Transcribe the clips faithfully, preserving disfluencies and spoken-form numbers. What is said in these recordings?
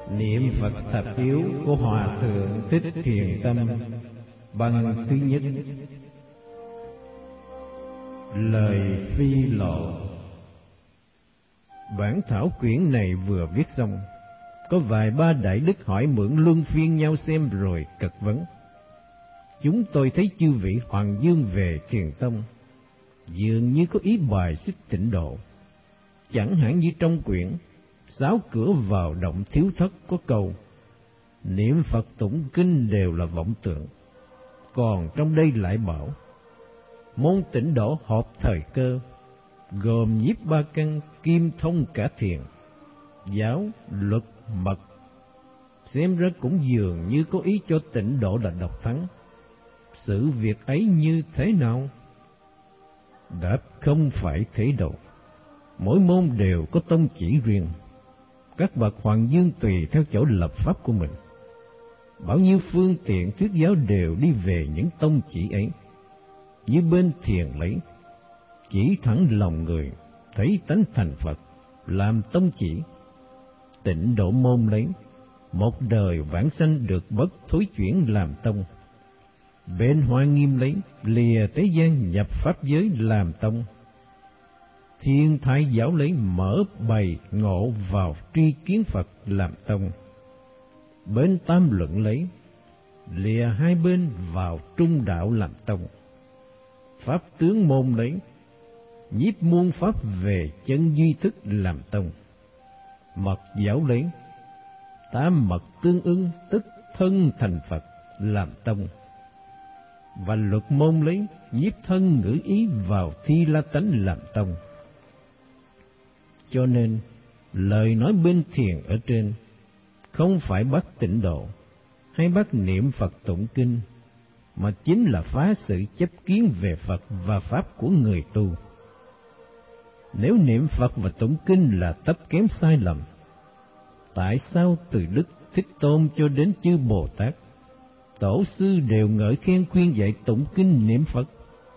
Niệm Phật thập yếu của Hòa Thượng Thích Thiền Tâm. Băng thứ nhất. Lời phi lộ. Bản thảo quyển này vừa viết xong, có vài ba đại đức hỏi mượn luân phiên nhau xem rồi cật vấn. Chúng tôi thấy chư vị Hoàng Dương về Thiền Tông dường như có ý bài xích Tịnh Độ. Chẳng hạn như trong quyển Sáu cửa vào động thiếu thất có câu niệm Phật tụng kinh đều là vọng tượng, còn trong đây lại bảo môn Tịnh Độ họp thời cơ, gồm nhiếp ba căn, kim thông cả thiền, giáo, luật, mật. Xem ra cũng dường như có ý cho Tịnh Độ là độc thắng. Sự việc ấy như thế nào? Đáp không phải thế đâu. Mỗi môn đều có tông chỉ riêng. Các bậc Hoàng Dương tùy theo chỗ lập pháp của mình. Bao nhiêu phương tiện thuyết giáo đều đi về những tông chỉ ấy. Như bên thiền lấy chỉ thẳng lòng người, thấy tánh thành Phật, làm tông chỉ. Tịnh Độ môn lấy một đời vãng sanh được bất thối chuyển làm tông. Bên Hoa Nghiêm lấy lìa thế gian nhập pháp giới làm tông. Thiên Thái giáo lấy mở bày ngộ vào tri kiến Phật làm tông. Bên Tam Luận lấy lìa hai bên vào trung đạo làm tông. Pháp tướng môn lấy nhiếp muôn pháp về chân duy thức làm tông. Mật giáo lấy tám mật tương ưng tức thân thành Phật làm tông. Và luật môn lấy nhiếp thân ngữ ý vào thi la tánh làm tông. Cho nên lời nói bên thiền ở trên không phải bắt Tịnh Độ hay bắt niệm Phật tụng kinh, mà chính là phá sự chấp kiến về Phật và pháp của người tu. Nếu niệm Phật và tụng kinh là thấp kém sai lầm, tại sao từ Đức Thích Tôn cho đến chư Bồ Tát, tổ sư đều ngợi khen khuyên dạy tụng kinh niệm Phật?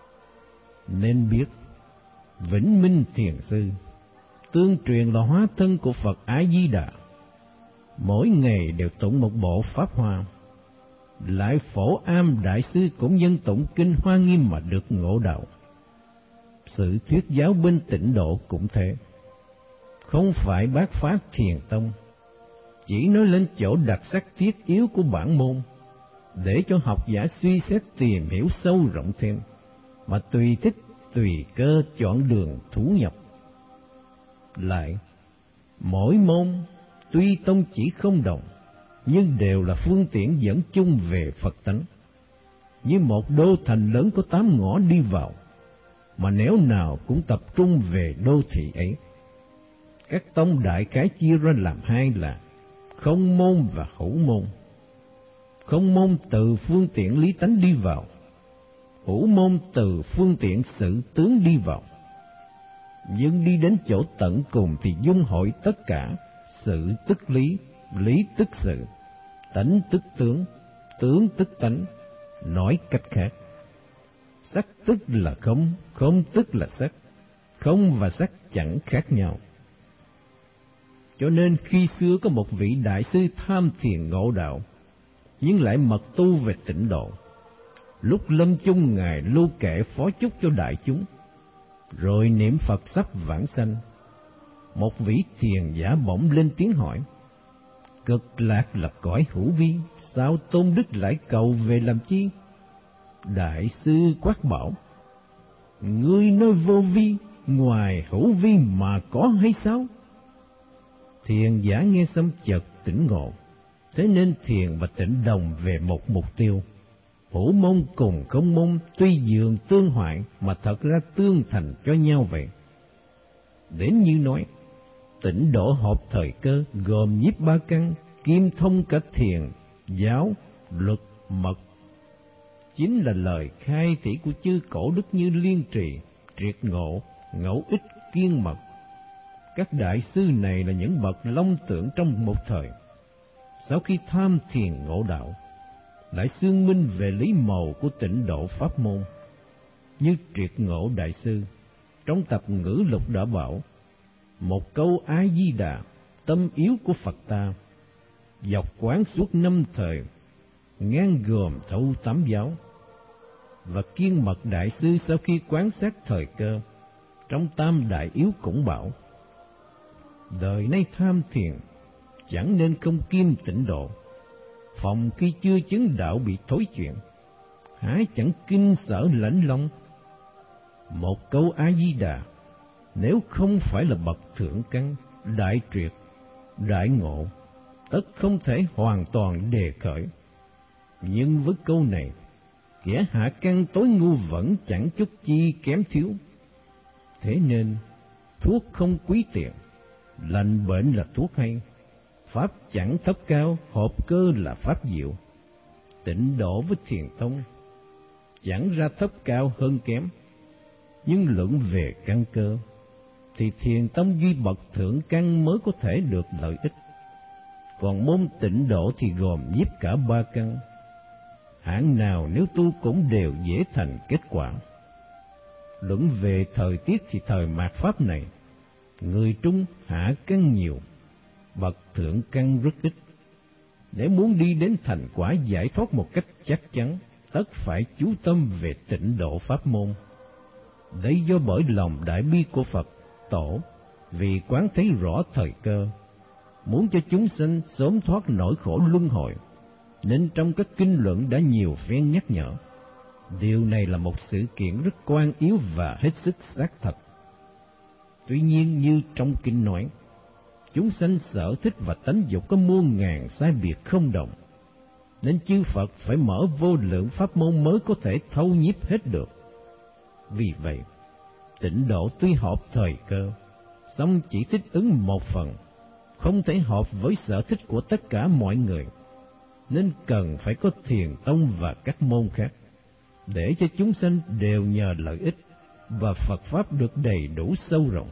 Nên biết Vĩnh Minh Thiền Sư tương truyền là hóa thân của Phật A Di Đà, mỗi ngày đều tụng một bộ pháp hoa. Lại Phổ Am đại sư cũng nhân tụng kinh Hoa Nghiêm mà được ngộ đạo. Sự thuyết giáo bên Tịnh Độ cũng thế, không phải bác phá Thiền Tông, chỉ nói lên chỗ đặc sắc thiết yếu của bản môn, để cho học giả suy xét tìm hiểu sâu rộng thêm, mà tùy thích tùy cơ chọn đường thú nhập. Lại mỗi môn tuy tông chỉ không đồng, nhưng đều là phương tiện dẫn chung về Phật tánh. Như một đô thành lớn có tám ngõ đi vào, mà nẻo nào cũng tập trung về đô thị ấy. Các tông đại khái chia ra làm hai là không môn và hữu môn. Không môn từ phương tiện lý tánh đi vào, hữu môn từ phương tiện sự tướng đi vào. Nhưng đi đến chỗ tận cùng thì dung hội tất cả, sự tức lý, lý tức sự, tánh tức tướng, tướng tức tánh. Nói cách khác, sắc tức là không, không tức là sắc, không và sắc chẳng khác nhau. Cho nên khi xưa có một vị đại sư tham thiền ngộ đạo, nhưng lại mật tu về Tịnh Độ. Lúc lâm chung ngài lưu kệ phó chúc cho đại chúng, rồi niệm Phật sắp vãng sanh. Một vị thiền giả bỗng lên tiếng hỏi: cực lạc là cõi hữu vi, sao tôn đức lại cầu về làm chi? Đại sư quát bảo: ngươi nói vô vi, ngoài hữu vi mà có hay sao? Thiền giả nghe xong chợt tỉnh ngộ, thế nên thiền và tịnh đồng về một mục tiêu. Hữu môn cùng không môn tuy dường tương hoại mà thật ra tương thành cho nhau vậy. Đến như nói Tịnh Độ họp thời cơ, gồm nhiếp ba căn, kim thông cả thiền, giáo, luật, mật, chính là lời khai thị của chư cổ đức như Liên Trì, Triệt Ngộ, Ngẫu Ích, Kiên Mật. Các đại sư này là những bậc long tượng trong một thời. Sau khi tham thiền ngộ đạo, lại xương minh về lý màu của Tịnh Độ pháp môn. Như Triệt Ngộ đại sư trong tập Ngữ Lục đã bảo: một câu A Di Đà, tâm yếu của Phật ta, dọc quán suốt năm thời, ngang gồm thấu tám giáo. Và Kiên Mật Đại Sư sau khi quan sát thời cơ, trong Tam Đại Yếu cũng bảo: đời nay tham thiền, chẳng nên không kiêm tịnh độ, phòng khi chưa chứng đạo bị thối chuyện, há chẳng kinh sở lãnh long. Một câu A Di Đà, nếu không phải là bậc thượng căn, đại triệt, đại ngộ, tất không thể hoàn toàn đề khởi. Nhưng với câu này, kẻ hạ căn tối ngu vẫn chẳng chút chi kém thiếu. Thế nên, thuốc không quý tiền, lành bệnh là thuốc hay, pháp chẳng thấp cao, hợp cơ là pháp diệu. Tịnh độ với thiền tông, chẳng ra thấp cao hơn kém, nhưng luận về căn cơ, thì thiền tông duy bậc thượng căn mới có thể được lợi ích. Còn môn tịnh độ thì gồm nhiếp cả ba căn, hạng nào nếu tu cũng đều dễ thành kết quả. Luận về thời tiết thì thời mạt pháp này, người trung hạ căn nhiều, bậc thượng căn rất ít. Để muốn đi đến thành quả giải thoát một cách chắc chắn, tất phải chú tâm về tịnh độ pháp môn. Đây do bởi lòng đại bi của Phật Tổ, vì quán thấy rõ thời cơ, muốn cho chúng sinh sớm thoát nỗi khổ luân hồi, nên trong các kinh luận đã nhiều phen nhắc nhở. Điều này là một sự kiện rất quan yếu và hết sức xác thật. Tuy nhiên như trong kinh nói, chúng sanh sở thích và tánh dục có muôn ngàn sai biệt không đồng, nên chư Phật phải mở vô lượng pháp môn mới có thể thâu nhiếp hết được. Vì vậy, tịnh độ tuy hợp thời cơ, song chỉ thích ứng một phần, không thể hợp với sở thích của tất cả mọi người, nên cần phải có thiền tông và các môn khác, để cho chúng sanh đều nhờ lợi ích và Phật Pháp được đầy đủ sâu rộng.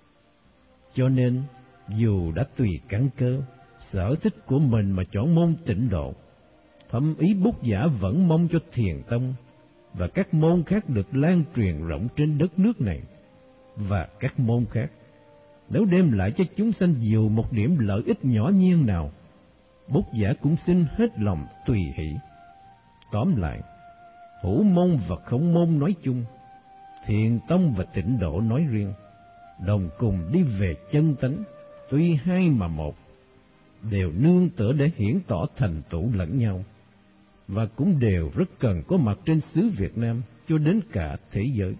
Cho nên, dù đã tùy căn cơ, sở thích của mình mà chọn môn tịnh độ, thâm ý Bút Giả vẫn mong cho thiền tông và các môn khác được lan truyền rộng trên đất nước này, và các môn khác, nếu đem lại cho chúng sanh dù một điểm lợi ích nhỏ nhen nào, Bút Giả cũng xin hết lòng tùy hỷ. Tóm lại, hữu môn và không môn nói chung, thiền tông và tịnh độ nói riêng, đồng cùng đi về chân tánh, tuy hai mà một, đều nương tựa để hiển tỏ thành tựu lẫn nhau, và cũng đều rất cần có mặt trên xứ Việt Nam cho đến cả thế giới.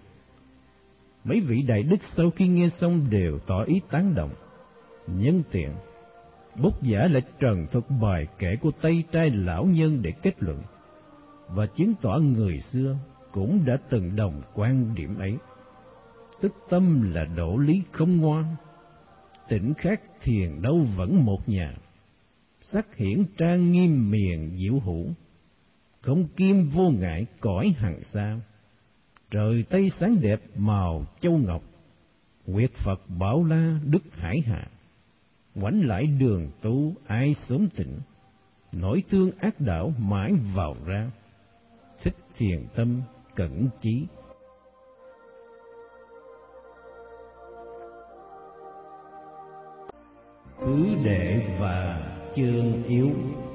Mấy vị đại đức sau khi nghe xong đều tỏ ý tán đồng. Nhân tiện, Bút Giả lại trần thuật bài kể của Tây Trai lão nhân để kết luận, và chứng tỏ người xưa cũng đã từng đồng quan điểm ấy. Tức tâm là độ lý không ngoan, tỉnh khác thiền đâu vẫn một nhà, sắc hiển trang nghiêm miền diệu hữu, không kim vô ngại cõi hằng xa, trời Tây sáng đẹp màu châu ngọc, nguyệt Phật bảo la đức hải hạ, ngoảnh lại đường tu ai sớm tỉnh, nỗi thương ác đạo mãi vào ra, thích thiền tâm cẩn chí. Thứ đệ và chương yếu.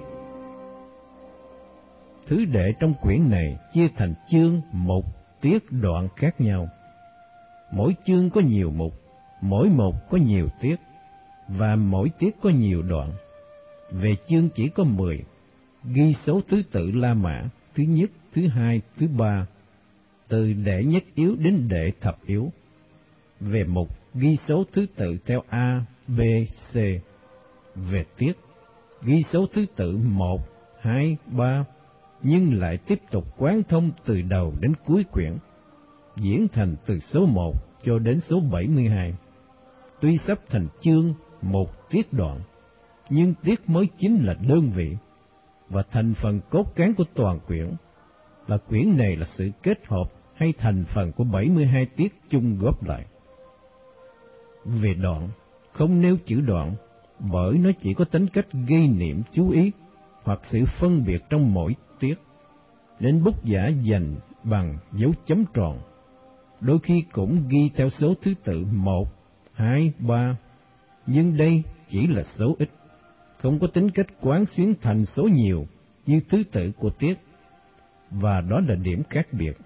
Thứ đệ trong quyển này chia thành chương, mục, tiết, đoạn khác nhau. Mỗi chương có nhiều mục, mỗi mục có nhiều tiết, và mỗi tiết có nhiều đoạn. Về chương chỉ có mười, ghi số thứ tự La Mã, thứ nhất, thứ hai, thứ ba, từ đệ nhất yếu đến đệ thập yếu. Về mục, ghi số thứ tự theo A, B, C. Về tiết, ghi số thứ tự một, hai, ba, nhưng lại tiếp tục quán thông từ đầu đến cuối quyển, diễn thành từ số một cho đến số bảy mươi hai. Tuy sắp thành chương, một tiết đoạn, nhưng tiết mới chính là đơn vị và thành phần cốt cán của toàn quyển, và quyển này là sự kết hợp hay thành phần của bảy mươi hai tiết chung góp lại. Về đoạn, không nêu chữ đoạn, bởi nó chỉ có tính cách ghi niệm chú ý hoặc sự phân biệt trong mỗi tiết, nên Bút Giả dành bằng dấu chấm tròn, đôi khi cũng ghi theo số thứ tự một, hai, ba, nhưng đây chỉ là số ít, không có tính cách quán xuyến thành số nhiều như thứ tự của tiết, và đó là điểm khác biệt.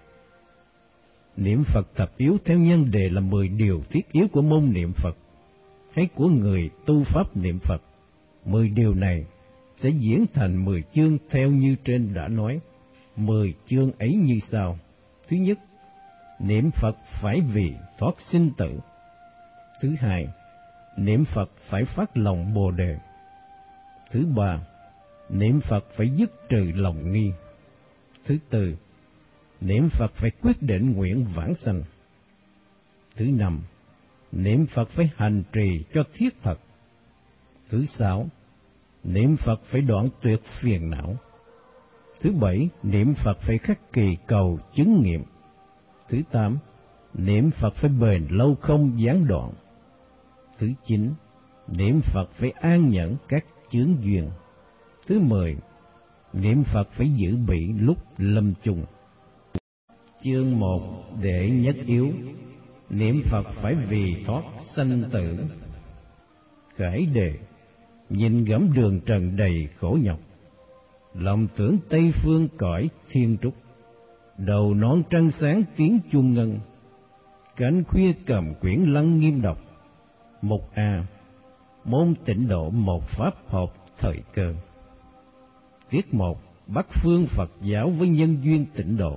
Niệm Phật thập yếu theo nhân đề là mười điều thiết yếu của môn niệm Phật, hay của người tu pháp niệm Phật. Mười điều này sẽ diễn thành mười chương theo như trên đã nói. Mười chương ấy như sau. Thứ nhất, niệm Phật phải vì thoát sinh tử. Thứ hai, niệm Phật phải phát lòng Bồ Đề. Thứ ba, niệm Phật phải dứt trừ lòng nghi. Thứ tư, niệm Phật phải quyết định nguyện vãng sanh. Thứ năm, niệm Phật phải hành trì cho thiết thật. Thứ sáu, niệm Phật phải đoạn tuyệt phiền não. Thứ bảy, niệm Phật phải khắc kỳ cầu chứng nghiệm. Thứ tám, niệm Phật phải bền lâu không gián đoạn. Thứ chín, niệm Phật phải an nhẫn các chướng duyên. Thứ mười, niệm Phật phải giữ bị lúc lâm chung. Chương một, đệ nhất yếu, niệm Phật phải vì thoát sanh tử. Khởi đề, nhìn gẫm đường trần đầy khổ nhọc, lòng tưởng Tây phương cõi thiên trúc, đầu nón trăng sáng tiếng chuông ngân, cánh khuya cầm quyển lăng nghiêm đọc. Mục A, môn tịnh độ một pháp hợp thời cơ. Tiết một, Bắc phương Phật giáo với nhân duyên tịnh độ.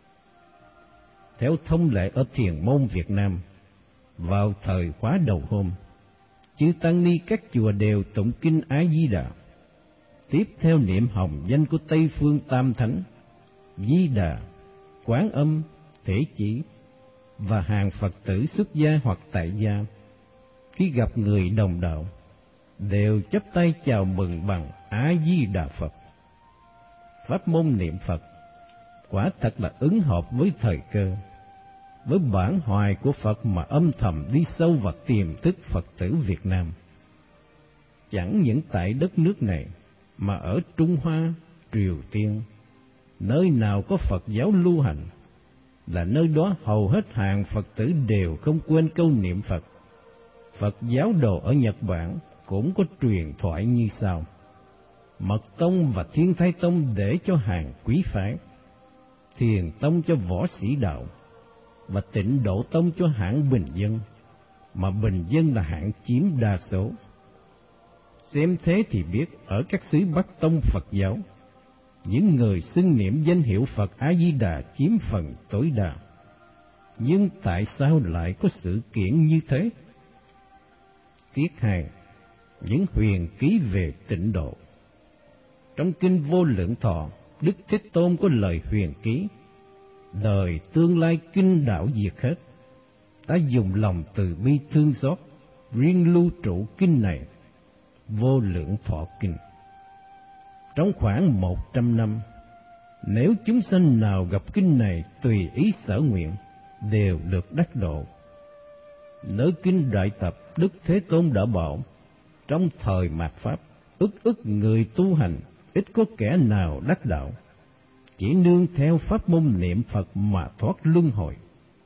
Theo thông lệ ở thiền môn Việt Nam, vào thời khóa đầu hôm, chư tăng ni các chùa đều tụng kinh A Di Đà, tiếp theo niệm hồng danh của Tây phương Tam Thánh, Di Đà, Quán Âm, Thể Chỉ, và hàng Phật tử xuất gia hoặc tại gia khi gặp người đồng đạo đều chắp tay chào mừng bằng A Di Đà Phật. Pháp môn niệm Phật quả thật là ứng hợp với thời cơ, với bản hoài của Phật mà âm thầm đi sâu vào tiềm thức Phật tử Việt Nam. Chẳng những tại đất nước này, mà ở Trung Hoa, Triều Tiên, nơi nào có Phật giáo lưu hành, là nơi đó hầu hết hàng Phật tử đều không quên câu niệm Phật. Phật giáo đồ ở Nhật Bản cũng có truyền thoại như sau: Mật Tông và Thiên Thai Tông để cho hàng quý phái, Thiền Tông cho võ sĩ đạo, và Tịnh Độ Tông cho hạng bình dân, mà bình dân là hạng chiếm đa số. Xem thế thì biết ở các xứ Bắc Tông Phật giáo, những người xưng niệm danh hiệu Phật A-di-đà chiếm phần tối đa. Nhưng tại sao lại có sự kiện như thế? Tiết hai, những huyền ký về tịnh độ. Trong kinh Vô Lượng Thọ, Đức Thế Tôn có lời huyền ký: đời tương lai kinh đạo diệt hết, ta dùng lòng từ bi thương xót, riêng lưu trụ kinh này, Vô Lượng Thọ Kinh. Trong khoảng một trăm năm, nếu chúng sanh nào gặp kinh này tùy ý sở nguyện, đều được đắc độ. Nơi kinh Đại Tập, Đức Thế Tôn đã bảo, trong thời mạt Pháp, ức ức người tu hành, ít có kẻ nào đắc đạo, chỉ nương theo pháp môn niệm Phật mà thoát luân hồi.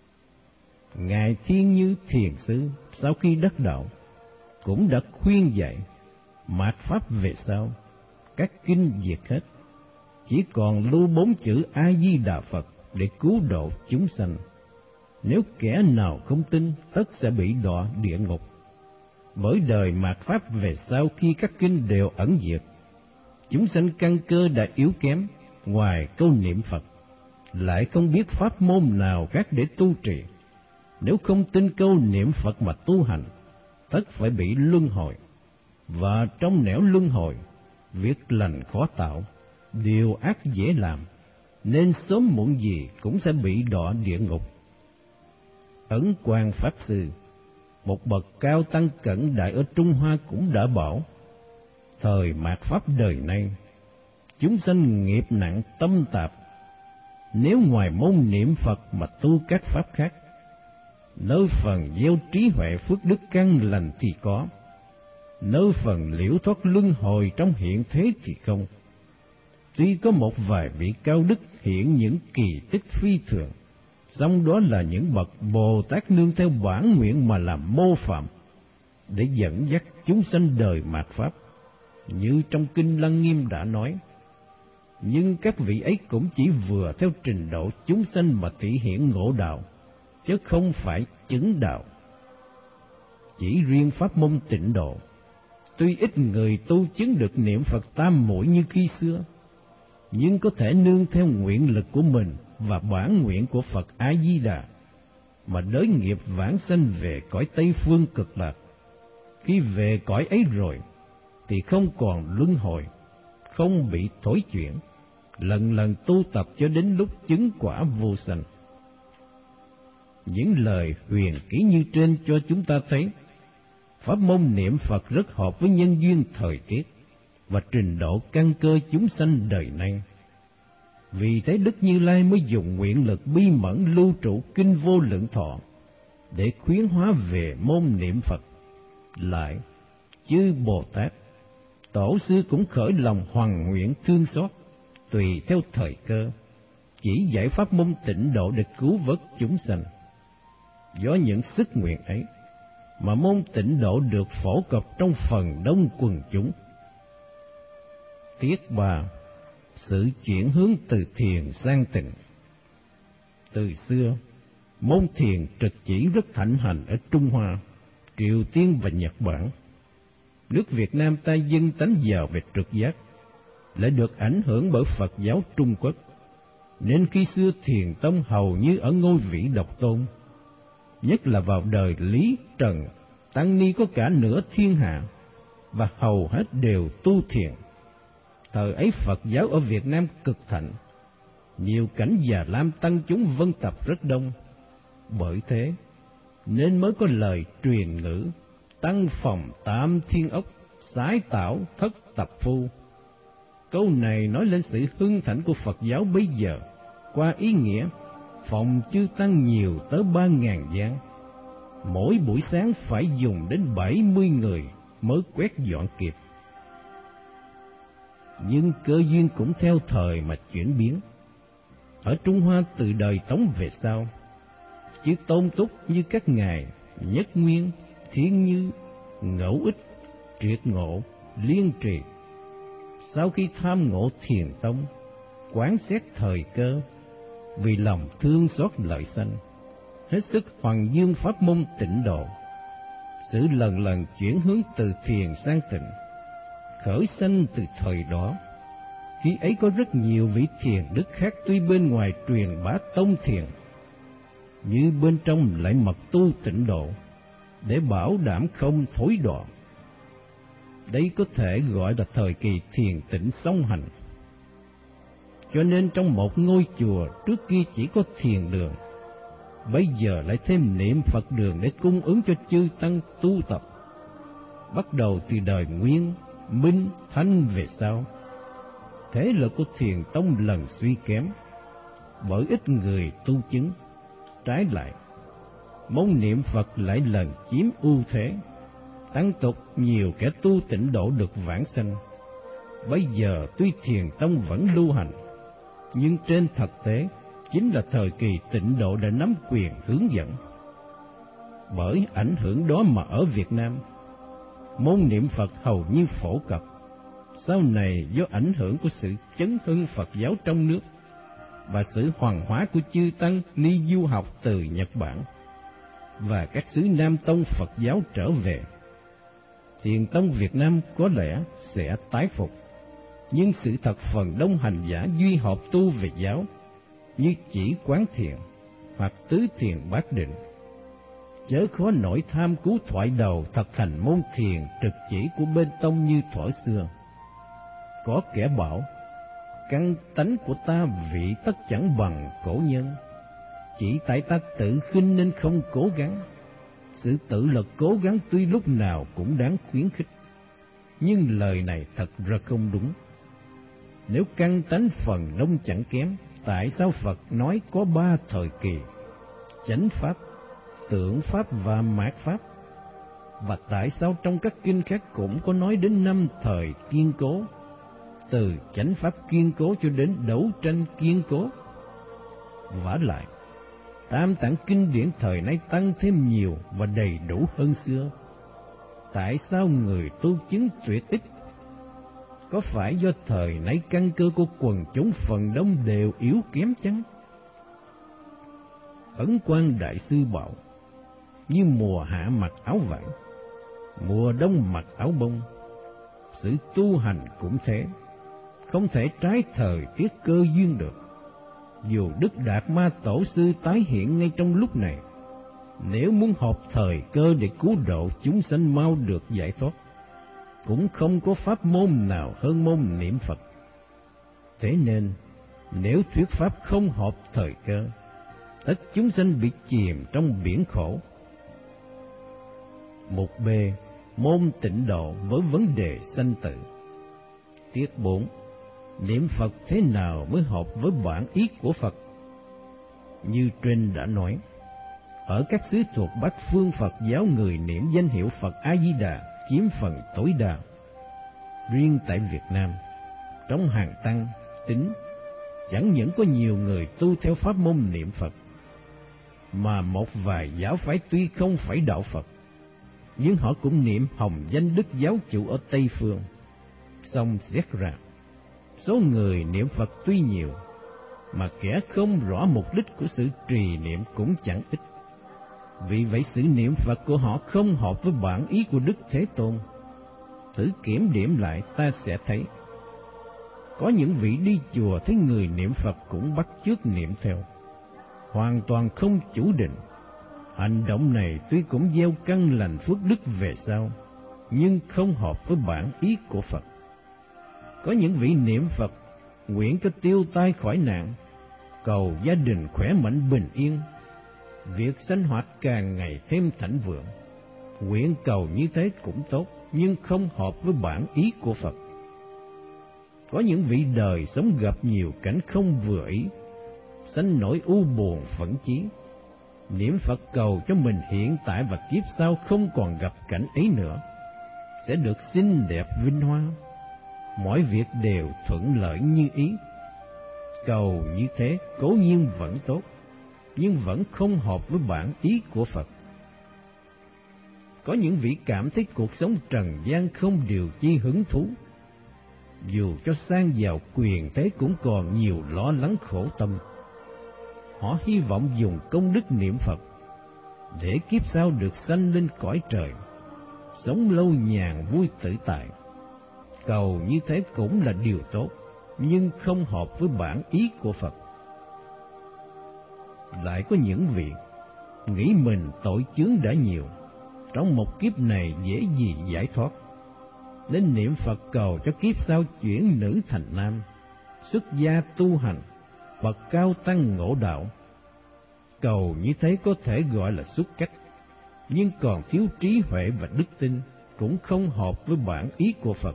Ngài Thiên Như Thiền Sư sau khi đắc đạo cũng đã khuyên dạy, mạt Pháp về sau, các kinh diệt hết, chỉ còn lưu bốn chữ A Di Đà Phật để cứu độ chúng sanh. Nếu kẻ nào không tin, tất sẽ bị đọa địa ngục. Bởi đời mạt Pháp về sau khi các kinh đều ẩn diệt, chúng sanh căn cơ đã yếu kém, ngoài câu niệm Phật, lại không biết pháp môn nào khác để tu trì. Nếu không tin câu niệm Phật mà tu hành, tất phải bị luân hồi. Và trong nẻo luân hồi, việc lành khó tạo, điều ác dễ làm, nên sớm muộn gì cũng sẽ bị đọa địa ngục. Ấn Quang Pháp Sư, một bậc cao tăng cẩn đại ở Trung Hoa, cũng đã bảo, thời mạt Pháp đời nay, chúng sanh nghiệp nặng tâm tạp, nếu ngoài môn niệm Phật mà tu các pháp khác, nơi phần gieo trí huệ phước đức căn lành thì có, nơi phần liễu thoát luân hồi trong hiện thế thì không. Tuy có một vài vị cao đức hiện những kỳ tích phi thường, song đó là những bậc Bồ Tát nương theo bản nguyện mà làm mô phạm, để dẫn dắt chúng sanh đời mạt Pháp, Như trong Kinh Lăng Nghiêm đã nói, nhưng các vị ấy cũng chỉ vừa theo trình độ chúng sanh mà thể hiện ngộ đạo, chứ không phải chứng đạo. Chỉ riêng pháp môn Tịnh Độ, tuy ít người tu chứng được niệm Phật tam muội như khi xưa, nhưng có thể nương theo nguyện lực của mình và bản nguyện của Phật A Di Đà mà đới nghiệp vãng sanh về cõi Tây Phương Cực Lạc. Khi về cõi ấy rồi thì không còn luân hồi, không bị thối chuyển, lần lần tu tập cho đến lúc chứng quả vô sanh. Những lời huyền ký như trên cho chúng ta thấy, pháp môn niệm Phật rất hợp với nhân duyên thời tiết và trình độ căn cơ chúng sanh đời nay. Vì thế Đức Như Lai mới dùng nguyện lực bi mẫn lưu trụ Kinh Vô Lượng Thọ để khuyến hóa về môn niệm Phật. Lại, chư Bồ Tát, Tổ sư cũng khởi lòng hoằng nguyện thương xót, tùy theo thời cơ, chỉ dạy pháp môn Tịnh Độ để cứu vớt chúng sanh. Do những sức nguyện ấy mà môn Tịnh Độ được phổ cập trong phần đông quần chúng. Tiết ba, sự chuyển hướng từ thiền sang tịnh. Từ xưa, môn thiền trực chỉ rất thịnh hành ở Trung Hoa, Triều Tiên và Nhật Bản. Nước Việt Nam ta dân tánh giàu về trực giác, lại được ảnh hưởng bởi Phật giáo Trung Quốc, nên khi xưa thiền tông hầu như ở ngôi vị độc tôn. Nhất là vào đời Lý Trần, tăng ni có cả nửa thiên hạ, và hầu hết đều tu thiền. Thời ấy Phật giáo ở Việt Nam cực thịnh, nhiều cảnh Già Lam tăng chúng vân tập rất đông. Bởi thế nên mới có lời truyền ngữ tăng phòng tam thiên ốc, sái tảo thất tập phu. Câu này nói lên sự hưng thịnh của Phật giáo bây giờ, qua ý nghĩa phòng chư tăng nhiều tới ba ngàn gian, mỗi buổi sáng phải dùng đến bảy mươi người mới quét dọn kịp. Nhưng cơ duyên cũng theo thời mà chuyển biến. Ở Trung Hoa từ đời Tống về sau, chư tôn túc như các ngài Nhất Nguyên, Thiên Như, Ngẫu Ích, Triệt Ngộ, Liên Trì, sau khi tham ngộ thiền tông, quán xét thời cơ, vì lòng thương xót lợi sanh, hết sức hoằng dương pháp môn Tịnh Độ. Sự lần lần chuyển hướng từ thiền sang tịnh khởi sanh từ thời đó. Khi ấy có rất nhiều vị thiền đức khác, tuy bên ngoài truyền bá tông thiền, như bên trong lại mật tu Tịnh Độ để bảo đảm không thối đọa. Đây có thể gọi là thời kỳ thiền tịnh song hành. Cho nên trong một ngôi chùa trước kia chỉ có thiền đường, bây giờ lại thêm niệm Phật đường để cung ứng cho chư tăng tu tập. Bắt đầu từ đời Nguyên, Minh, Thanh về sau, thế lực của thiền tông lần suy kém, bởi ít người tu chứng. Trái lại, môn niệm Phật lại lần chiếm ưu thế, tăng tục nhiều kẻ tu Tịnh Độ được vãng sanh. Bây giờ tuy thiền tông vẫn lưu hành, nhưng trên thực tế chính là thời kỳ Tịnh Độ đã nắm quyền hướng dẫn. Bởi ảnh hưởng đó mà ở Việt Nam, môn niệm Phật hầu như phổ cập. Sau này do ảnh hưởng của sự chấn hưng Phật giáo trong nước và sự hoàn hóa của chư tăng ni du học từ Nhật Bản và các xứ Nam Tông Phật giáo trở về, thiền tông Việt Nam có lẽ sẽ tái phục. Nhưng sự thật phần đông hành giả duy hợp tu về giáo như chỉ quán thiền hoặc tứ thiền bát định, chớ khó nổi tham cứu thoại đầu thực hành môn thiền trực chỉ của bên tông như thuở xưa. Có kẻ bảo, căn tánh của ta vị tất chẳng bằng cổ nhân, chỉ tại ta tự khinh nên không cố gắng. Sự tự lực cố gắng tuy lúc nào cũng đáng khuyến khích, nhưng lời này thật ra không đúng. Nếu căn tánh phần đông chẳng kém, tại sao Phật nói có ba thời kỳ: chánh pháp, tượng pháp và mạt pháp? Và tại sao trong các kinh khác cũng có nói đến năm thời kiên cố, từ chánh pháp kiên cố cho đến đấu tranh kiên cố? Vả lại, tam tạng kinh điển thời nay tăng thêm nhiều và đầy đủ hơn xưa. Tại sao người tu chứng tuyệt ít, Có phải do thời nay căn cơ của quần chúng phần đông đều yếu kém chăng? Ấn Quang Đại Sư bảo, như mùa hạ mặc áo vải, mùa đông mặc áo bông, sự tu hành cũng thế, không thể trái thời tiết cơ duyên được. Dù Đức Đạt Ma Tổ Sư tái hiện ngay trong lúc này, nếu muốn hợp thời cơ để cứu độ chúng sanh mau được giải thoát, cũng không có pháp môn nào hơn môn niệm Phật. Thế nên, nếu thuyết pháp không hợp thời cơ, tất chúng sanh bị chìm trong biển khổ. Mục B. Môn tịnh độ với vấn đề sanh tử. Tiết bốn. Niệm Phật thế nào mới hợp với bản ý của Phật? Như trên đã nói, ở các xứ thuộc Bắc phương Phật giáo, người niệm danh hiệu Phật A-di-đà chiếm phần tối đa. Riêng tại Việt Nam, trong hàng tăng, tín, chẳng những có nhiều người tu theo pháp môn niệm Phật, mà một vài giáo phái tuy không phải đạo Phật, nhưng họ cũng niệm hồng danh Đức Giáo Chủ ở Tây Phương. Xong xét ra, số người niệm Phật tuy nhiều, mà kẻ không rõ mục đích của sự trì niệm cũng chẳng ít. Vì vậy sự niệm Phật của họ không hợp với bản ý của Đức Thế Tôn. Thử kiểm điểm lại ta sẽ thấy, có những vị đi chùa thấy người niệm Phật cũng bắt chước niệm theo, hoàn toàn không chủ định. Hành động này tuy cũng gieo căn lành phước đức về sau, nhưng không hợp với bản ý của Phật. Có những vị niệm Phật nguyện cho tiêu tai khỏi nạn, cầu gia đình khỏe mạnh bình yên, việc sinh hoạt càng ngày thêm thịnh vượng. Nguyện cầu như thế cũng tốt, nhưng không hợp với bản ý của Phật. Có những vị đời sống gặp nhiều cảnh không vừa ý, sanh nỗi u buồn phẫn chí, niệm Phật cầu cho mình hiện tại và kiếp sau không còn gặp cảnh ấy nữa, sẽ được xinh đẹp vinh hoa, mọi việc đều thuận lợi như ý. Cầu như thế cố nhiên vẫn tốt, nhưng vẫn không hợp với bản ý của Phật. Có những vị cảm thấy cuộc sống trần gian không điều chi hứng thú, dù cho sang giàu quyền thế cũng còn nhiều lo lắng khổ tâm. Họ hy vọng dùng công đức niệm Phật để kiếp sau được sanh lên cõi trời, sống lâu nhàn vui tự tại. Cầu như thế cũng là điều tốt, nhưng không hợp với bản ý của Phật. Lại có những vị nghĩ mình tội chướng đã nhiều, trong một kiếp này dễ gì giải thoát, nên niệm Phật cầu cho kiếp sau chuyển nữ thành nam, xuất gia tu hành, bậc cao tăng ngộ đạo. Cầu như thế có thể gọi là xuất cách, nhưng còn thiếu trí huệ và đức tin, cũng không hợp với bản ý của Phật.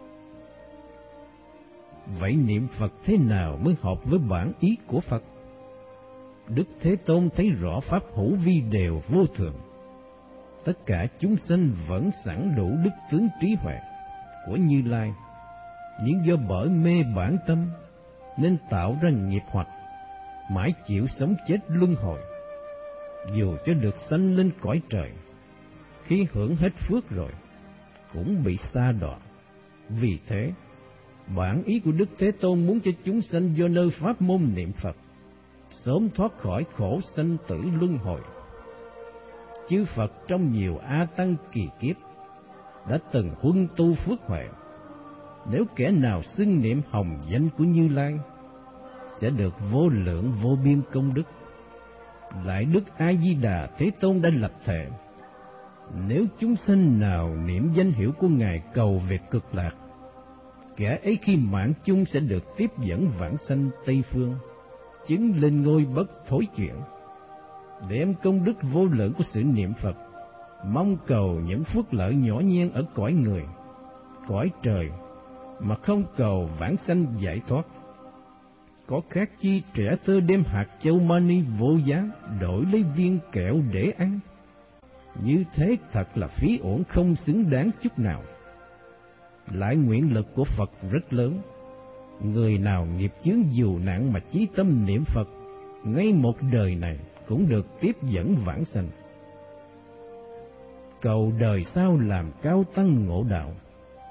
Vậy niệm Phật thế nào mới hợp với bản ý của Phật? Đức Thế Tôn thấy rõ pháp hữu vi đều vô thường, tất cả chúng sanh vẫn sẵn đủ đức tướng trí huệ của Như Lai, nhưng do bởi mê bản tâm nên tạo ra nghiệp hoặc, mãi chịu sống chết luân hồi. Dù cho được sanh lên cõi trời, khi hưởng hết phước rồi cũng bị sa đọa. Vì thế, bản ý của Đức Thế Tôn muốn cho chúng sanh do nơi pháp môn niệm Phật sớm thoát khỏi khổ sanh tử luân hồi. Chư Phật trong nhiều A Tăng kỳ kiếp đã từng huân tu phước huệ. Nếu kẻ nào xưng niệm hồng danh của Như Lai, sẽ được vô lượng vô biên công đức. Lại Đức A Di Đà Thế Tôn đã lập thệ, nếu chúng sanh nào niệm danh hiệu của Ngài cầu về cực lạc, kẻ ấy khi mạng chung sẽ được tiếp dẫn vãng sanh Tây Phương, chứng lên ngôi bất thối chuyển. Đem công đức vô lượng của sự niệm Phật, mong cầu những phước lợi nhỏ nhen ở cõi người, cõi trời, mà không cầu vãng sanh giải thoát. Có khác chi trẻ thơ đem hạt châu mani vô giá đổi lấy viên kẹo để ăn. Như thế thật là phí uổng, không xứng đáng chút nào. Lại nguyện lực của Phật rất lớn, người nào nghiệp chướng dù nặng mà chí tâm niệm Phật, ngay một đời này cũng được tiếp dẫn vãng sanh. Cầu đời sau làm cao tăng ngộ đạo,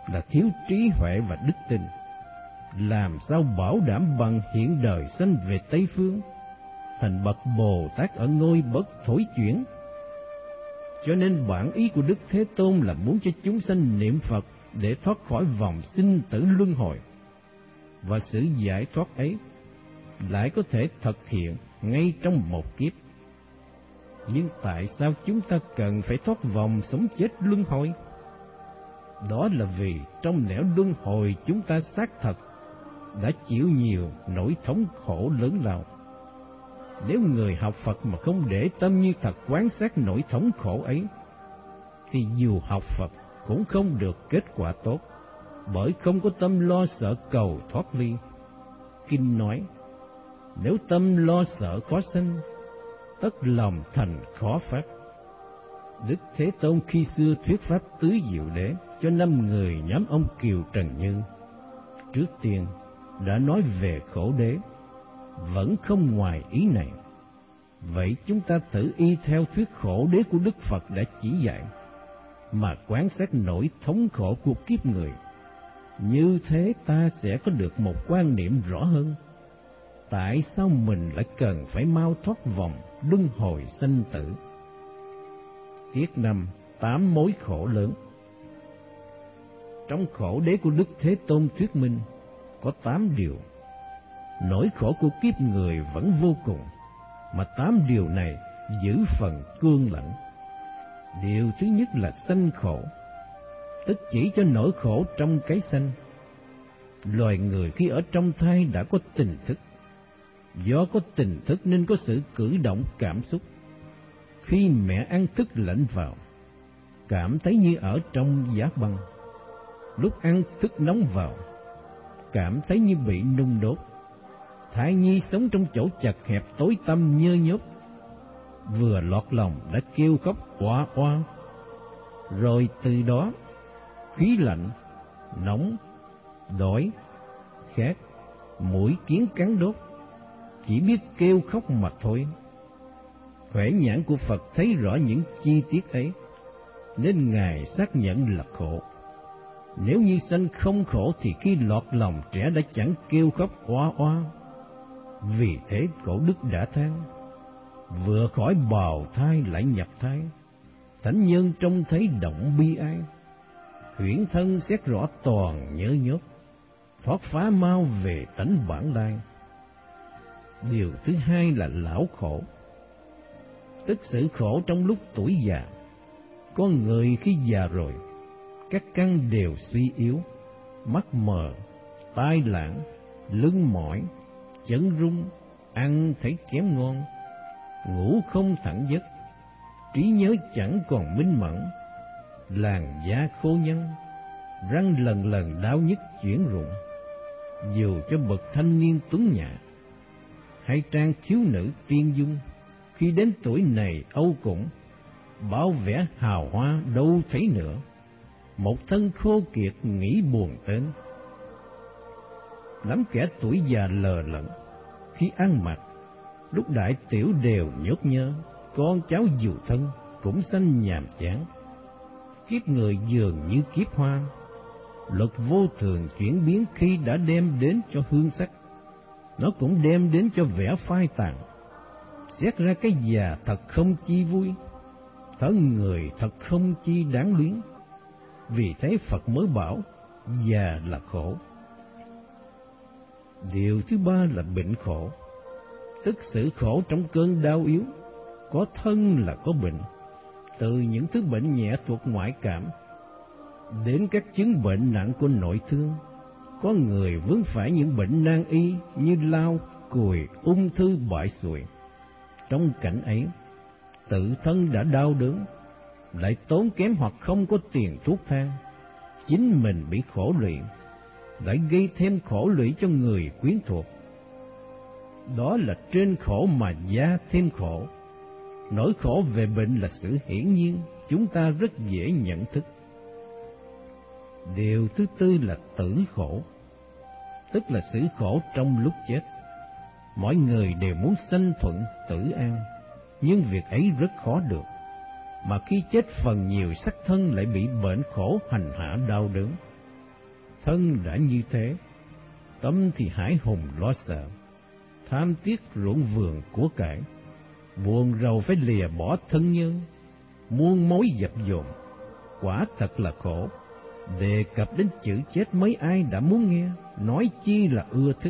là thiếu trí huệ và đức tin. Làm sao bảo đảm bằng hiện đời sanh về Tây Phương, thành bậc Bồ Tát ở ngôi bất thối chuyển? Cho nên bản ý của Đức Thế Tôn là muốn cho chúng sanh niệm Phật để thoát khỏi vòng sinh tử luân hồi. Và sự giải thoát ấy lại có thể thực hiện ngay trong một kiếp. Nhưng tại sao chúng ta cần phải thoát vòng sống chết luân hồi? Đó là vì trong nẻo luân hồi chúng ta xác thật đã chịu nhiều nỗi thống khổ lớn lao. Nếu người học Phật mà không để tâm như thật quán sát nỗi thống khổ ấy, thì dù học Phật cũng không được kết quả tốt, bởi không có tâm lo sợ cầu thoát ly. Kinh nói, nếu tâm lo sợ khó sanh, tất lòng thành khó phát. Đức Thế Tôn khi xưa thuyết pháp tứ diệu đế cho năm người nhóm ông Kiều Trần Như, trước tiên đã nói về khổ đế, vẫn không ngoài ý này. Vậy chúng ta thử y theo thuyết khổ đế của Đức Phật đã chỉ dạy, mà quán sát nỗi thống khổ của kiếp người. Như thế ta sẽ có được một quan niệm rõ hơn. Tại sao mình lại cần phải mau thoát vòng luân hồi sanh tử? Tiết năm, tám mối khổ lớn. Trong khổ đế của Đức Thế Tôn thuyết minh có tám điều. Nỗi khổ của kiếp người vẫn vô cùng, mà tám điều này giữ phần cương lãnh. Điều thứ nhất là sanh khổ, tức chỉ cho nỗi khổ trong cái sanh. Loài người khi ở trong thai đã có tình thức, do có tình thức nên có sự cử động cảm xúc. Khi mẹ ăn thức lạnh vào, cảm thấy như ở trong giá băng. Lúc ăn thức nóng vào, cảm thấy như bị nung đốt. Thai nhi sống trong chỗ chật hẹp tối tăm nhơ nhốt, vừa lọt lòng đã kêu khóc oa oa. Rồi từ đó, khí lạnh, nóng, đói, khát, mũi kiến cắn đốt, chỉ biết kêu khóc mà thôi. Huệ nhãn của Phật thấy rõ những chi tiết ấy, nên Ngài xác nhận là khổ. Nếu như sanh không khổ thì khi lọt lòng trẻ đã chẳng kêu khóc oa oa. Vì thế cổ đức đã than, vừa khỏi bào thai lại nhập thai, thánh nhân trông thấy động bi ai. Huyễn thân xét rõ toàn nhớ nhốt, thoát phá mau về tánh bản lai. Điều thứ hai là lão khổ, tức sự khổ trong lúc tuổi già. Con người khi già rồi, các căn đều suy yếu, mắt mờ, tai lãng, lưng mỏi, chân rung, ăn thấy kém ngon, ngủ không thẳng giấc, trí nhớ chẳng còn minh mẫn, làn da khô nhăn, răng lần lần đau nhức chuyển rụng. Dù cho bậc thanh niên tuấn nhã hay trang thiếu nữ tiên dung, khi đến tuổi này âu cũng bao vẻ hào hoa đâu thấy nữa, một thân khô kiệt nghĩ buồn tên. Lắm kẻ tuổi già lờ lẫn, khi ăn mặc lúc đại tiểu đều nhốt nhơ, con cháu dù thân cũng sanh nhàm chán. Kiếp người dường như kiếp hoa, luật vô thường chuyển biến. Khi đã đem đến cho hương sắc, nó cũng đem đến cho vẻ phai tàn. Xét ra cái già thật không chi vui, thân người thật không chi đáng luyến. Vì thế Phật mới bảo già là khổ. Điều thứ ba là bệnh khổ, tức sự khổ trong cơn đau yếu. Có thân là có bệnh, từ những thứ bệnh nhẹ thuộc ngoại cảm đến các chứng bệnh nặng của nội thương. Có người vướng phải những bệnh nan y như lao, cùi, ung thư, bại sụi. Trong cảnh ấy, tự thân đã đau đớn, lại tốn kém hoặc không có tiền thuốc thang, chính mình bị khổ lụy, lại gây thêm khổ lụy cho người quyến thuộc. Đó là trên khổ mà gia thêm khổ. Nỗi khổ về bệnh là sự hiển nhiên, chúng ta rất dễ nhận thức. Điều thứ tư là tử khổ, tức là sự khổ trong lúc chết. Mọi người đều muốn sanh thuận tử an, nhưng việc ấy rất khó được. Mà khi chết phần nhiều sắc thân lại bị bệnh khổ hành hạ đau đớn. Thân đã như thế, tâm thì hãi hùng lo sợ, tham tiếc ruộng vườn của cải, buồn rầu phải lìa bỏ thân nhân, muôn mối dập dồn, quả thật là khổ. Đề cập đến chữ chết mấy ai đã muốn nghe, nói chi là ưa thích.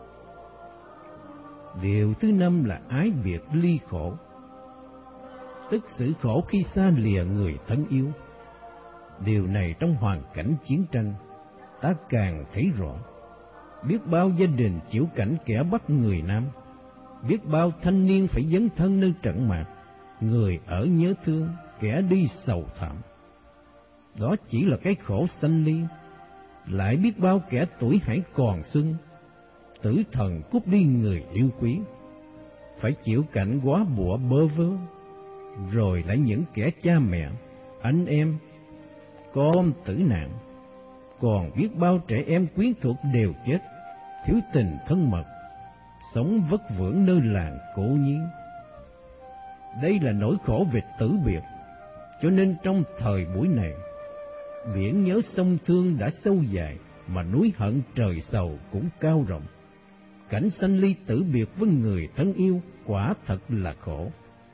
Điều thứ năm là ái biệt ly khổ, tức sự khổ khi xa lìa người thân yêu. Điều này trong hoàn cảnh chiến tranh, ta càng thấy rõ. Biết bao gia đình chịu cảnh kẻ bắt người Nam, biết bao thanh niên phải dấn thân nơi trận mạc, người ở nhớ thương, kẻ đi sầu thảm. Đó chỉ là cái khổ sanh ly. Lại biết bao kẻ tuổi hãy còn xuân, tử thần cút đi người yêu quý, phải chịu cảnh quá bụa bơ vơ. Rồi lại những kẻ cha mẹ, anh em, con tử nạn. Còn biết bao trẻ em quyến thuộc đều chết, thiếu tình thân mật, sống vất vưởng nơi làng cổ nhiên. Đây là nỗi khổ về tử biệt. Cho nên trong thời buổi này, biển nhớ sông thương đã sâu dài, mà núi hận trời sầu cũng cao rộng. Cảnh sanh ly tử biệt với người thân yêu quả thật là khổ.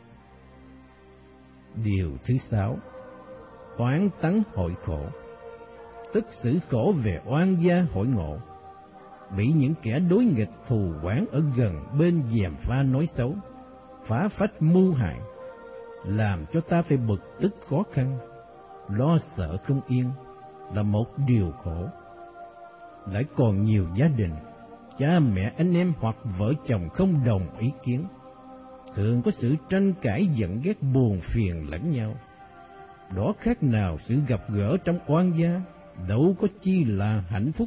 Điều thứ sáu, oán tắng hội khổ, tức sự khổ về oan gia hội ngộ. Bị những kẻ đối nghịch thù oán ở gần bên gièm pha nói xấu, phá phách mưu hại, làm cho ta phải bực tức khó khăn, lo sợ không yên, là một điều khổ. Lại còn nhiều gia đình, cha mẹ anh em hoặc vợ chồng không đồng ý kiến, thường có sự tranh cãi giận ghét buồn phiền lẫn nhau. Đó khác nào sự gặp gỡ trong oan gia, đâu có chi là hạnh phúc.